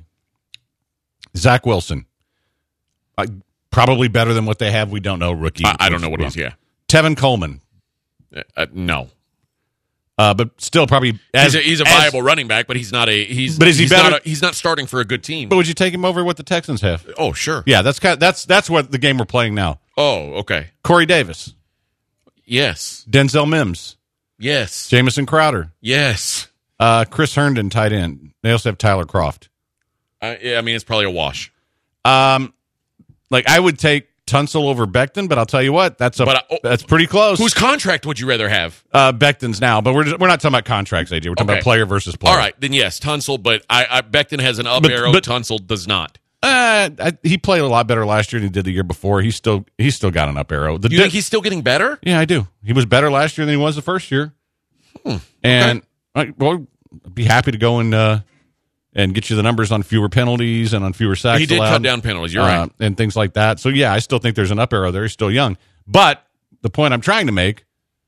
Zach Wilson, uh, probably better than what they have. We don't know. Rookie. I, I don't know what he's. Yeah, Tevin Coleman. Uh, no, uh, but still probably. As, he's a, he's a as- viable running back, but he's not a. He's. But is he he's better- Not a, he's not starting for a good team. But would you take him over what the Texans have? Oh, sure. Yeah, that's kind. That's that's what the game we're playing now. Oh, okay. Corey Davis, Yes. Denzel Mims, Yes. Jamison Crowder, Yes. uh, Chris Herndon, tight end. They also have Tyler Croft. I, yeah, I mean, it's probably a wash. Um, like I would take Tunsil over Becton, but I'll tell you what, that's a But I- oh, that's pretty close. Whose contract would you rather have? Uh, Becton's now, but we're just, we're not talking about contracts, A J. We're talking Okay. about player versus player. All right, then yes, Tunsil, but I, I Becton has an up But- arrow. but- Tunsil does not. Uh, I, he played a lot better last year than he did the year before. He's still he's still got an up arrow. The You di- think he's still getting better? yeah, I do. He was better last year than he was the first year. Hmm, And I, well, I'd be happy to go and uh, and get you the numbers on fewer penalties and on fewer sacks. He did allowed, cut down penalties. You're uh, right. and things like that. So yeah, I still think there's an up arrow there. He's still young, but the point I'm trying to make,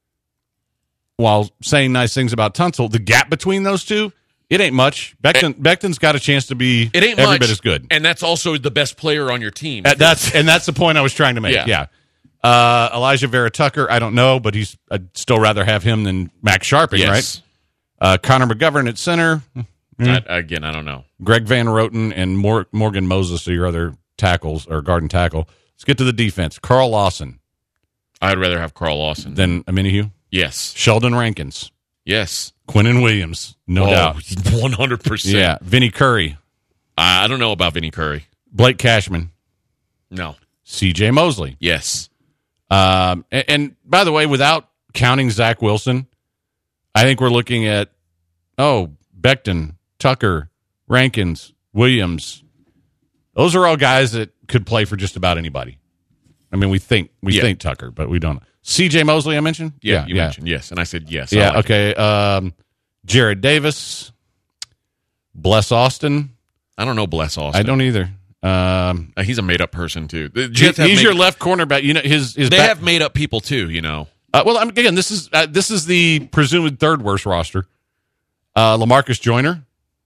while saying nice things about Tunsil, the gap between those two, it ain't much. Becton, Becton's got a chance to be It ain't every much, bit as good. and that's also the best player on your team. Uh, that's and that's the point I was trying to make. Yeah. Yeah. Uh, Elijah Vera Tucker, I don't know, but he's I'd still rather have him than Max Sharping, Yes. right? Uh, Connor McGovern at center. I- again, I don't know. Greg Van Roten and Mor- Morgan Moses are your other tackles or guard and tackle. Let's get to the defense. Carl Lawson. I'd rather have Carl Lawson Then Aminihue. Yes. Sheldon Rankins. Yes. Quinnen Williams. No oh, doubt. one hundred percent. Yeah. Vinny Curry. I I don't know about Vinny Curry. Blake Cashman. No. C J Mosley. Yes. Um, and, and by the way, without counting Zach Wilson, I think we're looking at, oh, Becton, Tucker, Rankins, Williams. Those are all guys that could play for just about anybody. I mean, we think we Yeah. think Tucker, but we don't. C J Mosley, I mentioned. Yeah, you mentioned yes, and I said yes. I Yeah. like it. Okay. Um, Jared Davis, Bless Austin. I don't know Bless Austin. I don't either. Um, Uh, he's a made up person too. The he- Jets have he's made- your left cornerback. You know his his. They back- have made up people too. You know. Uh, well, I'm, again, this is uh, this is the presumed third worst roster. Uh, LaMarcus Joyner,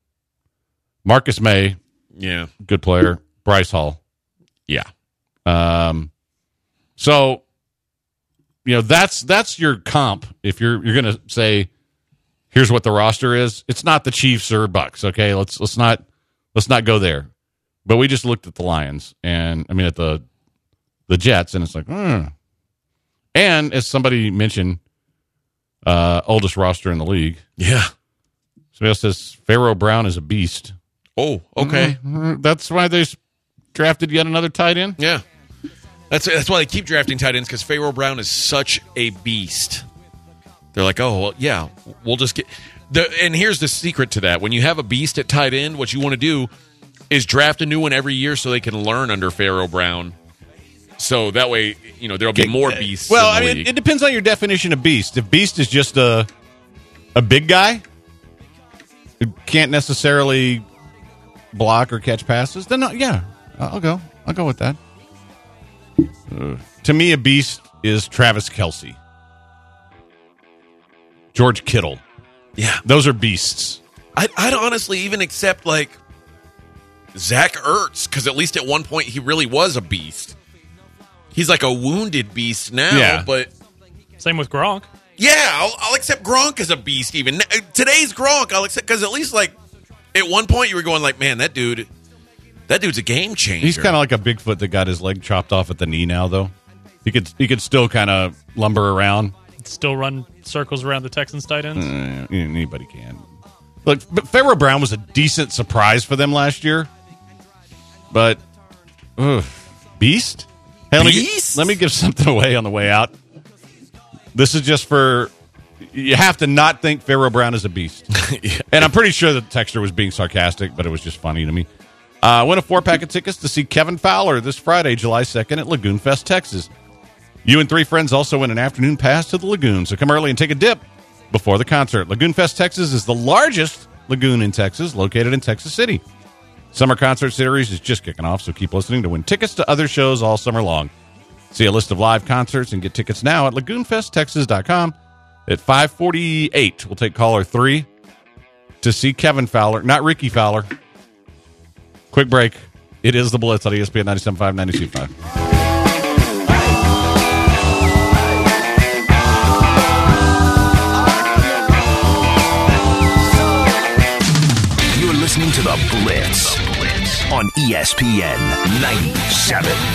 Marcus May, Yeah. good player. Bryce Hall. Yeah. Um, so you know that's that's your comp. If you're you're going to say, here's what the roster is. It's not the Chiefs or Bucks. Okay, let's let's not let's not go there. But we just looked at the Lions and I mean at the the Jets, and it's like, hmm. And as somebody mentioned, uh, oldest roster in the league. Yeah. Somebody else says Pharaoh Brown is a beast. Oh, okay. Mhm. That's why they s- drafted yet another tight end. Yeah. That's that's why they keep drafting tight ends, because Pharaoh Brown is such a beast. They're like, oh, well, yeah, we'll just get the. And here's the secret to that: when you have a beast at tight end, what you want to do is draft a new one every year so they can learn under Pharaoh Brown. So that way, you know, there'll be more beasts. Well, in the I mean, league. it depends on your definition of beast. If beast is just a a big guy who can't necessarily block or catch passes, then uh, yeah, I'll go. I'll go with that. Uh, to me, a beast is Travis Kelce, George Kittle. Yeah, those are beasts. I'd, I'd honestly even accept like Zach Ertz, because at least at one point he really was a beast. He's like a wounded beast now, Yeah. but same with Gronk. Yeah, I'll, I'll accept Gronk as a beast. Even today's Gronk, I'll accept because at least like at one point you were going like, man, that dude, that dude's a game changer. He's kind of like a Bigfoot that got his leg chopped off at the knee. Now though, he could he could still kind of lumber around. Still run circles around the Texans tight ends. Uh, anybody can. Look, but Pharaoh Brown was a decent surprise for them last year. But, ugh, beast? Hey, let me, Beast? let me give something away on the way out. This is just for, you have to not think Pharaoh Brown is a beast. Yeah. And I'm pretty sure the texter was being sarcastic, but it was just funny to me. Uh, win a four-pack of tickets to see Kevin Fowler this Friday, July second at Lagoon Fest, Texas. You and three friends also win an afternoon pass to the Lagoon, so come early and take a dip before the concert. Lagoon Fest, Texas is the largest lagoon in Texas, located in Texas City. Summer concert series is just kicking off, so keep listening to win tickets to other shows all summer long. See a list of live concerts and get tickets now at lagoon fest texas dot com. At five forty-eight, we'll take caller three to see Kevin Fowler, not Ricky Fowler. Quick break. It is the Blitz on E S P N ninety-seven point five, ninety-two point five. Listening to the Blitz, the Blitz on E S P N ninety-seven point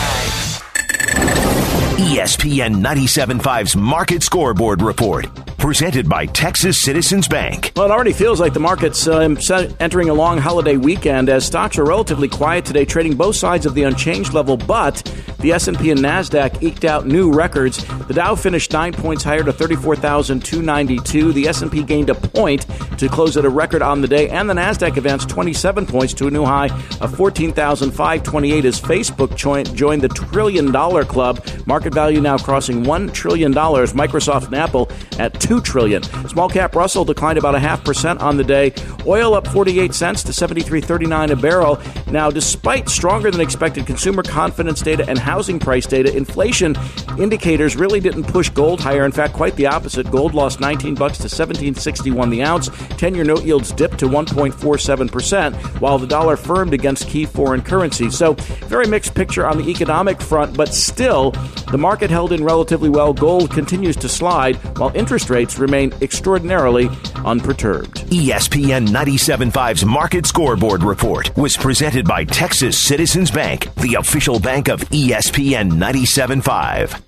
five. E S P N ninety-seven point five's Market Scoreboard Report, presented by Texas Citizens Bank. Well, it already feels like the market's uh, entering a long holiday weekend as stocks are relatively quiet today, trading both sides of the unchanged level, but the S and P and NASDAQ eked out new records. The Dow finished nine points higher to thirty-four thousand two hundred ninety-two. The S and P gained a point to close at a record on the day, and the NASDAQ advanced twenty-seven points to a new high of fourteen thousand five hundred twenty-eight as Facebook joined, joined the trillion dollar club. Market value now crossing one trillion dollars. Microsoft and Apple at two trillion dollars. Small cap Russell declined about a half percent on the day. Oil up forty-eight cents to seventy-three thirty-nine a barrel. Now, despite stronger than expected consumer confidence data and housing price data, inflation indicators really didn't push gold higher. In fact, quite the opposite. Gold lost nineteen bucks to seventeen sixty-one the ounce. ten-year note yields dipped to one point four seven percent, while the dollar firmed against key foreign currencies. So, very mixed picture on the economic front, but still, the market held in relatively well. Gold continues to slide, while interest rates remain extraordinarily unperturbed. E S P N ninety-seven point five's Market Scoreboard Report was presented by Texas Citizens Bank, the official bank of E S P N ninety-seven point five.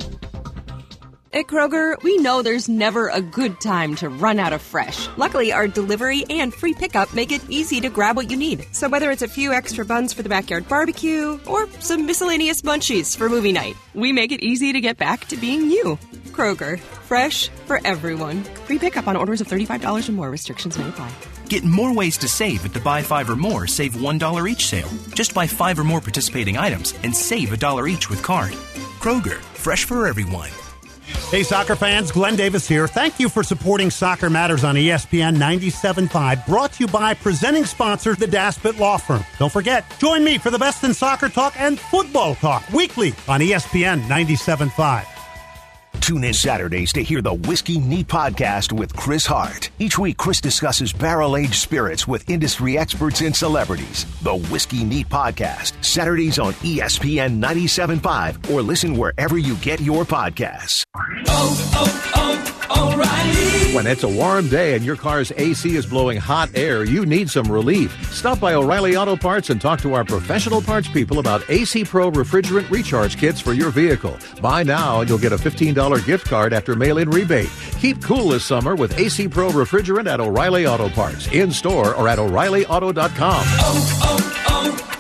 At Kroger, we know there's never a good time to run out of fresh. Luckily, our delivery and free pickup make it easy to grab what you need. So whether it's a few extra buns for the backyard barbecue or some miscellaneous munchies for movie night, we make it easy to get back to being you. Kroger, fresh for everyone. Free pickup on orders of thirty-five dollars or more. Restrictions may apply. Get more ways to save at the Buy Five or More Save one dollar each sale. Just buy five or more participating items and save a dollar each with card. Kroger, fresh for everyone. Hey, soccer fans, Glenn Davis here. Thank you for supporting Soccer Matters on E S P N ninety-seven point five, brought to you by presenting sponsor, the Daspit Law Firm. Don't forget, join me for the best in soccer talk and football talk weekly on E S P N ninety-seven point five. Tune in Saturdays to hear the Whiskey Neat Podcast with Chris Hart. Each week, Chris discusses barrel-aged spirits with industry experts and celebrities. The Whiskey Neat Podcast, Saturdays on E S P N ninety-seven point five, or listen wherever you get your podcasts. Oh, oh, oh, O'Reilly. When it's a warm day and your car's A C is blowing hot air, you need some relief. Stop by O'Reilly Auto Parts and talk to our professional parts people about A C Pro refrigerant recharge kits for your vehicle. Buy now and you'll get a fifteen dollars gift card after mail-in rebate. Keep cool this summer with A C Pro refrigerant at O'Reilly Auto Parts, in store or at O'Reilly Auto dot com. Oh,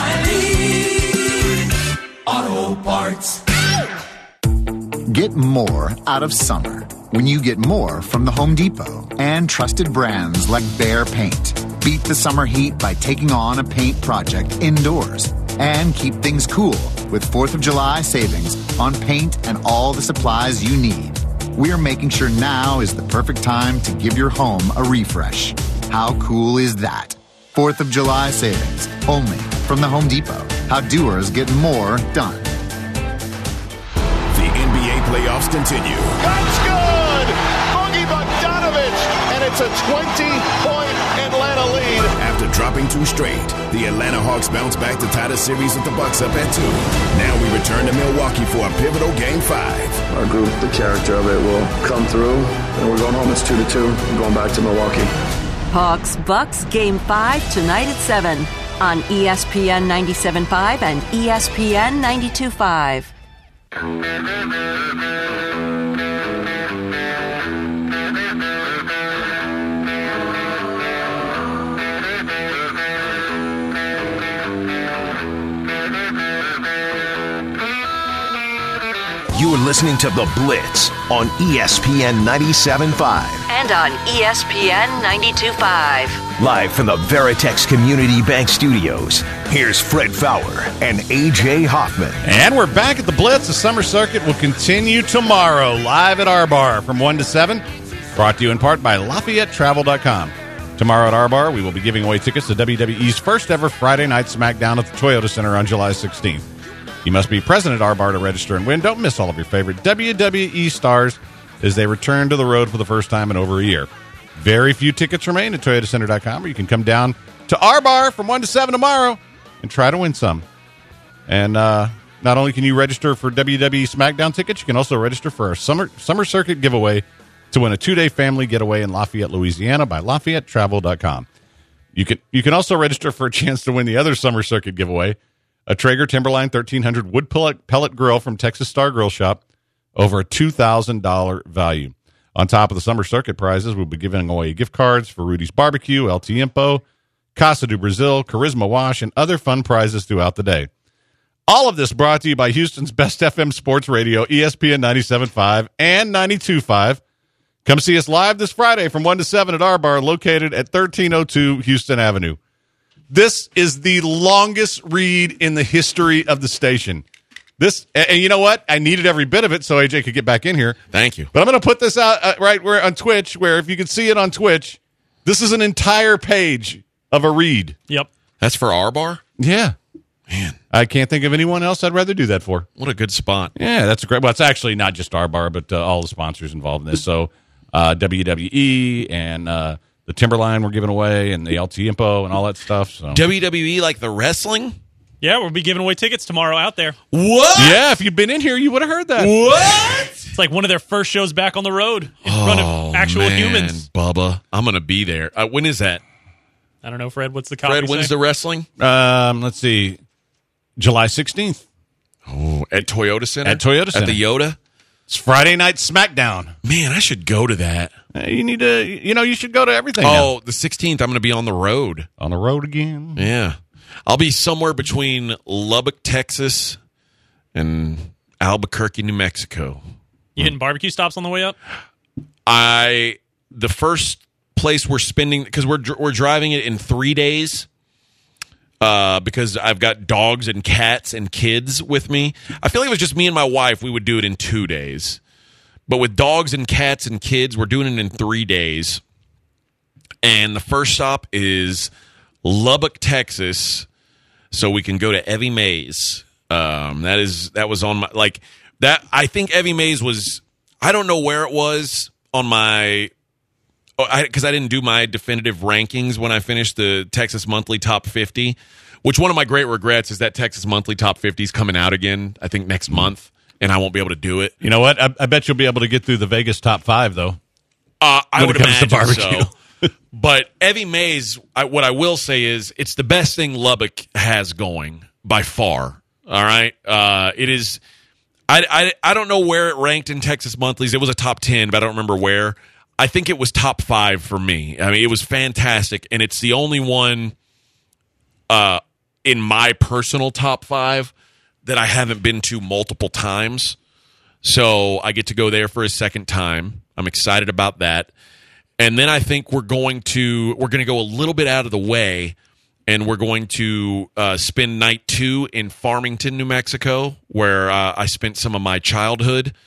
oh, oh, O'Reilly Auto Parts. Get more out of summer when you get more from the Home Depot and trusted brands like Behr Paint. Beat the summer heat by taking on a paint project indoors and keep things cool with fourth of July savings on paint and all the supplies you need. we're making sure now is the perfect time to give your home a refresh. How cool is that? fourth of July savings, only from the Home Depot. How doers get more done. The N B A playoffs continue. That's good! Boogie Bogdanovich, and it's a twenty-point Atlanta lead. After dropping two straight, the Atlanta Hawks bounce back to tie the series with the Bucks up at two. Now we return to Milwaukee for a pivotal Game five. Our group, the character of it will come through, and we're going home. It's two to two. We're going back to Milwaukee. Hawks Bucks Game five tonight at seven on E S P N ninety-seven point five and E S P N ninety-two point five. You are listening to The Blitz on E S P N ninety-seven point five. And on E S P N ninety-two point five. Live from the Veritex Community Bank Studios, here's Fred Fowler and A J Hoffman. And we're back at the Blitz. The Summer Circuit will continue tomorrow, live at our bar from one to seven. Brought to you in part by Lafayette Travel dot com. Tomorrow at our bar, we will be giving away tickets to W W E's first ever Friday Night SmackDown at the Toyota Center on July sixteenth. You must be present at our bar to register and win. Don't miss all of your favorite W W E stars as they return to the road for the first time in over a year. Very few tickets remain at Toyota Center dot com, or you can come down to our bar from one to seven tomorrow and try to win some. And uh, not only can you register for W W E SmackDown tickets, you can also register for our Summer, Summer Circuit giveaway to win a two-day family getaway in Lafayette, Louisiana by Lafayette Travel dot com. You can, you can also register for a chance to win the other Summer Circuit giveaway, a Traeger Timberline thirteen hundred wood pellet, pellet grill from Texas Star Grill Shop, over a two thousand dollars value. On top of the Summer Circuit prizes, we'll be giving away gift cards for Rudy's Barbecue, El Tiempo, Casa do Brazil, Charisma Wash, and other fun prizes throughout the day. All of this brought to you by Houston's best F M sports radio, E S P N ninety-seven point five and ninety-two point five. Come see us live this Friday from one to seven at our bar located at thirteen oh two Houston Avenue. This is the longest read in the history of the station. This, and you know what? I needed every bit of it so A J could get back in here. Thank you. But I'm going to put this out uh, right where on Twitch, where if you can see it on Twitch, this is an entire page of a read. Yep. That's for our bar? Yeah. Man. I can't think of anyone else I'd rather do that for. What a good spot. Yeah, that's a great. Well, it's actually not just our bar, but uh, all the sponsors involved in this. So uh, W W E and uh, the Timberline we're giving away, and the El Tiempo and all that stuff. So W W E, like the wrestling? Yeah, we'll be giving away tickets tomorrow out there. What? Yeah, if you'd been in here, you would have heard that. What? It's like one of their first shows back on the road in oh, front of actual man, humans. Bubba, I'm going to be there. Uh, when is that? I don't know, Fred. What's the copy Fred, when's say? the wrestling? Um, let's see. July sixteenth. Oh, at Toyota Center? At Toyota Center. At the Yoda? It's Friday Night SmackDown. Man, I should go to that. Uh, you need to, you know, you should go to everything. Oh, now. the sixteenth, I'm going to be on the road. On the road again? Yeah. I'll be somewhere between Lubbock, Texas, and Albuquerque, New Mexico. You hitting barbecue stops on the way up? I the first place we're spending, because we're we're driving it in three days. Uh, because I've got dogs and cats and kids with me. I feel like if it was just me and my wife, we would do it in two days. But with dogs and cats and kids, we're doing it in three days. And the first stop is Lubbock, Texas, so we can go to Evie Mae's. Um, that is that was on my like that. I think Evie Mae's was. I don't know where it was on my. Because I, I didn't do my definitive rankings when I finished the Texas Monthly Top fifty, which one of my great regrets is that Texas Monthly Top fifty is coming out again, I think, next month, and I won't be able to do it. You know what? I, I bet you'll be able to get through the Vegas Top five, though. Uh, I when would it comes imagine to barbecue. so. But Evie Mae's, I, what I will say is it's the best thing Lubbock has going by far. All right? Uh, it is I, I, I don't know where it ranked in Texas Monthlies. It was a top ten, but I don't remember where. I think it was top five for me. I mean, it was fantastic, and it's the only one uh, in my personal top five that I haven't been to multiple times. So I get to go there for a second time. I'm excited about that. And then I think we're going to we're going to go a little bit out of the way, and we're going to uh, spend night two in Farmington, New Mexico, where uh, I spent some of my childhood.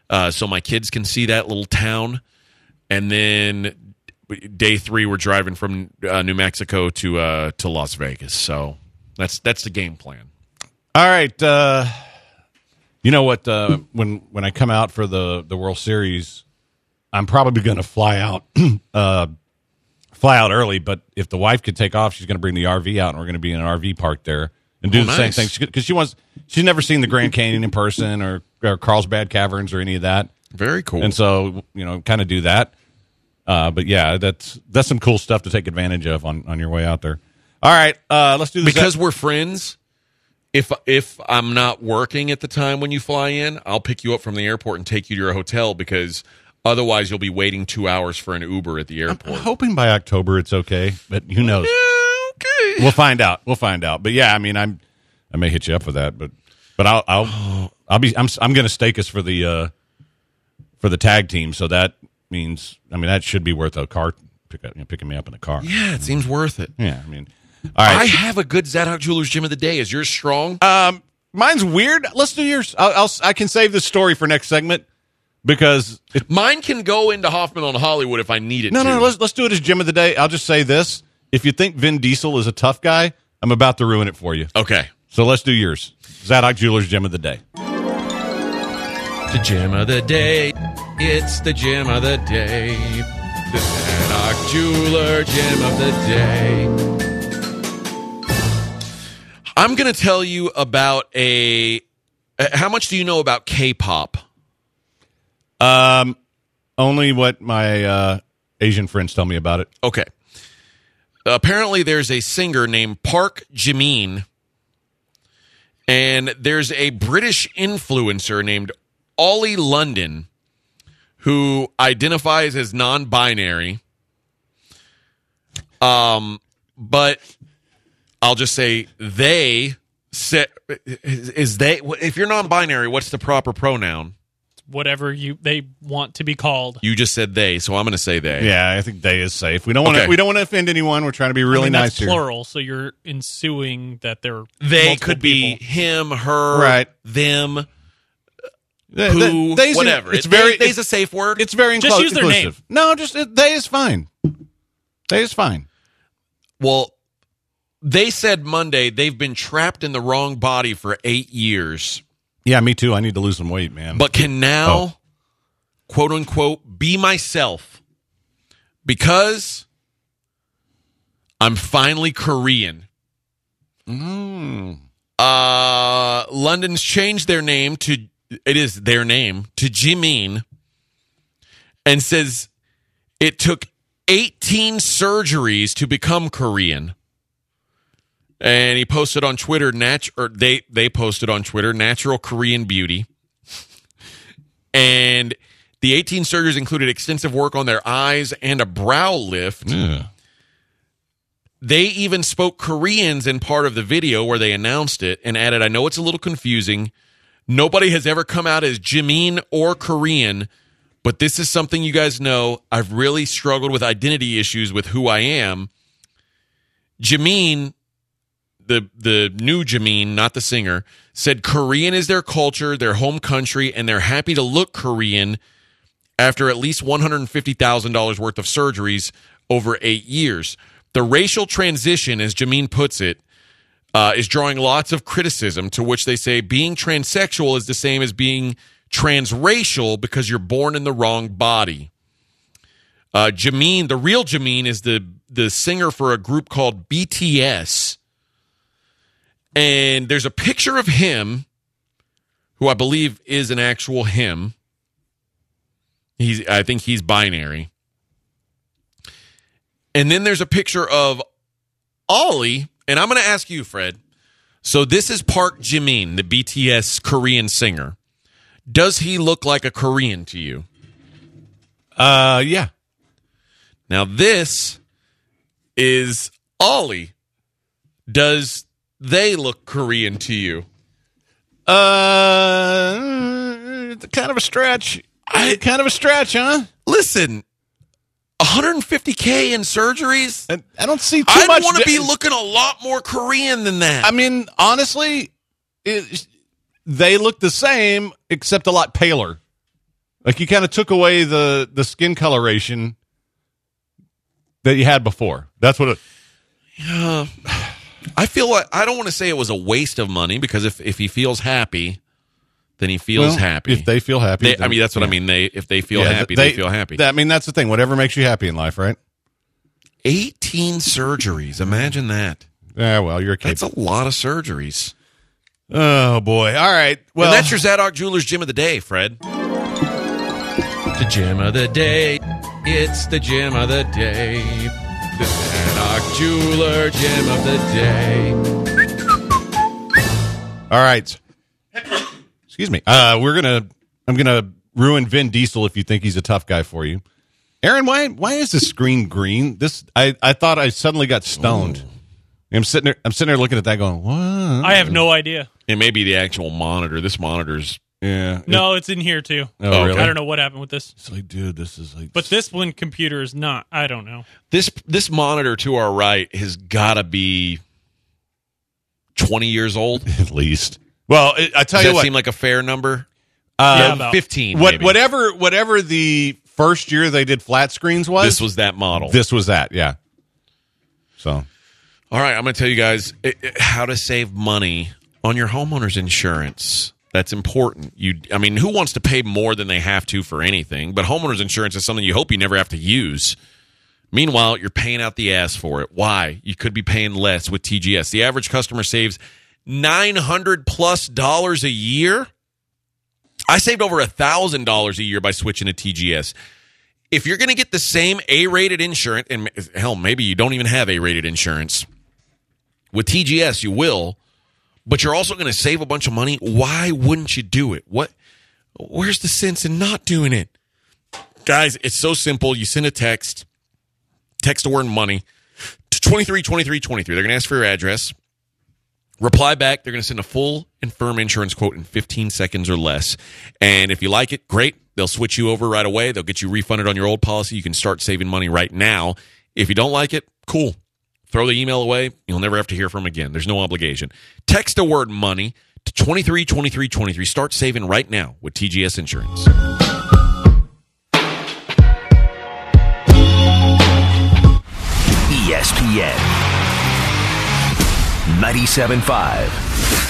uh, so my kids can see that little town. And then day three, we're driving from uh, New Mexico to uh, to Las Vegas. So that's that's the game plan. All right. Uh, you know what? Uh, when when I come out for the, the World Series, I'm probably going to fly out uh, fly out early. But if the wife could take off, she's going to bring the R V out, and we're going to be in an R V park there and do Oh, the nice. same thing. Because she wants, she's never seen the Grand Canyon in person or, or Carlsbad Caverns or any of that. Very cool. And so, you know, kind of do that. Uh, but yeah, that's that's some cool stuff to take advantage of on, on your way out there. All right, uh, let's do this. Because we're friends. If if I'm not working at the time when you fly in, I'll pick you up from the airport and take you to your hotel, because otherwise you'll be waiting two hours for an Uber at the airport. I'm hoping by October it's okay, but who knows? Okay, we'll find out. We'll find out. But yeah, I mean, I'm I may hit you up with that, but but I'll I'll I'll be I'm I'm going to stake us for the uh, for the tag team, so that means I mean that should be worth a car pick up, you know, picking me up in a car. Yeah, it seems worth it. Yeah, I mean, all right. I have a good Zadok Jewelers Gym of the Day. Is yours strong? Um, mine's weird. Let's do yours. I'll, I'll I can save this story for next segment because it, mine can go into Hoffman on Hollywood if I need it. No, to. no, no. Let's let's do it as Gym of the Day. I'll just say this: if you think Vin Diesel is a tough guy, I'm about to ruin it for you. Okay. So let's do yours. Zadok Jewelers Gym of the Day. The Gym of the Day. It's the Gym of the Day. The Zadok Jeweler Gym of the Day. I'm going to tell you about a... How much do you know about K-pop? Um, only what my uh, Asian friends tell me about it. Okay. Apparently there's a singer named Park Jimin, and there's a British influencer named Ollie London who identifies as non-binary. Um, but I'll just say they say, is, is they, if you're non-binary, what's the proper pronoun? Whatever you they want to be called. You just said they, so I'm going to say they. Yeah, I think they is safe. We don't want to. Okay. We don't want to offend anyone. We're trying to be really I mean, nice that's here. plural, so you're ensuing that they're They multiple could be people. him, her, Right. them, They- who, they- they's- whatever. It's It- very. they- they's a safe word. It's very Just inclu- use their inclusive. No, just it, they is fine. They is fine. Well, they said Monday they've been trapped in the wrong body for eight years, Yeah, me too. I need to lose some weight, man. but can now, Oh. quote unquote, be myself because I'm finally Korean. Mm. Uh, London's changed their name to, it is their name, to Jimin, and says it took eighteen surgeries to become Korean. And he posted on Twitter, nat- or they, they posted on Twitter, natural Korean beauty. And the eighteen surgeries included extensive work on their eyes and a brow lift. Yeah. They even spoke Koreans in part of the video where they announced it and added, I know it's a little confusing. Nobody has ever come out as Jimin or Korean, but this is something you guys know. I've really struggled with identity issues with who I am. Jimin, the the new Jimin, not the singer, said Korean is their culture, their home country, and they're happy to look Korean after at least one hundred fifty thousand dollars worth of surgeries over eight years. The racial transition, as Jimin puts it, uh, is drawing lots of criticism, to which they say being transsexual is the same as being transracial because you're born in the wrong body. Uh, Jimin, the real Jimin, is the, the singer for a group called B T S. And there's a picture of him, who I believe is an actual him. He's, I think he's binary. And then there's a picture of Ollie, and I'm going to ask you, Fred. So this is Park Jimin, the B T S Korean singer. Does he look like a Korean to you? Uh, yeah. Now this is Ollie. Does they look Korean to you? Uh, kind of a stretch. I, kind of a stretch, huh? Listen, one hundred fifty thousand in surgeries? I, I don't see too I'd much. want to di- be looking a lot more Korean than that. I mean, honestly, it, they look the same except a lot paler. Like you kind of took away the, the skin coloration that you had before. That's what it... Yeah. I feel like I don't want to say it was a waste of money because if, if he feels happy, then he feels Well, happy. If they feel happy. They, I then- mean, that's what yeah. I mean. They If they feel Yeah, happy, they, feel happy. I mean, that's the thing. Whatever makes you happy in life, right? eighteen surgeries. Imagine that. Yeah, well, you're a kid. That's a lot of surgeries. Oh, boy. All right. Well, And that's your Zadok Jewelers Gym of the Day, Fred. The Gym of the Day. It's the Gym of the Day. The Zadok Jeweler Gym of the Day. All right. Excuse me. Uh, we're gonna. I'm gonna ruin Vin Diesel if you think he's a tough guy for you. Aaron, why why is the screen green? This I, I thought I suddenly got stoned. I'm sitting there. I'm sitting there looking at that, going, "What?" I have no idea. It may be the actual monitor. This monitor's yeah. No, it's in here too. Oh, really? I don't know what happened with this. It's like, dude, this is like. But this one computer is not. I don't know. This this monitor to our right has got to be twenty years old at least. Well, it, I tell Does you that what. seem like a fair number? Uh, Yeah, about. fifteen, What, maybe. whatever, whatever the first year they did flat screens was. This was that model. This was that. Yeah. So. All right, I'm going to tell you guys it, it- how to save money on your homeowner's insurance. That's important. You, I mean, who wants to pay more than they have to for anything? But homeowner's insurance is something you hope you never have to use. Meanwhile, you're paying out the ass for it. Why? You could be paying less with T G S. The average customer saves nine hundred plus dollars a year. I saved over one thousand dollars a year by switching to T G S. If you're going to get the same A-rated insurance, and hell, maybe you don't even have A-rated insurance, with T G S you will, but you're also going to save a bunch of money. Why wouldn't you do it? What? Where's the sense in not doing it? Guys, it's so simple. You send a text, text the word money, to twenty-three twenty-three twenty-three. They're going to ask for your address. Reply back. They're going to send a full and firm insurance quote in fifteen seconds or less. And if you like it, great. They'll switch you over right away. They'll get you refunded on your old policy. You can start saving money right now. If you don't like it, cool. Throw the email away. You'll never have to hear from them again. There's no obligation. Text the word money to twenty-three twenty-three twenty-three. Start saving right now with T G S Insurance. E S P N ninety-seven point five.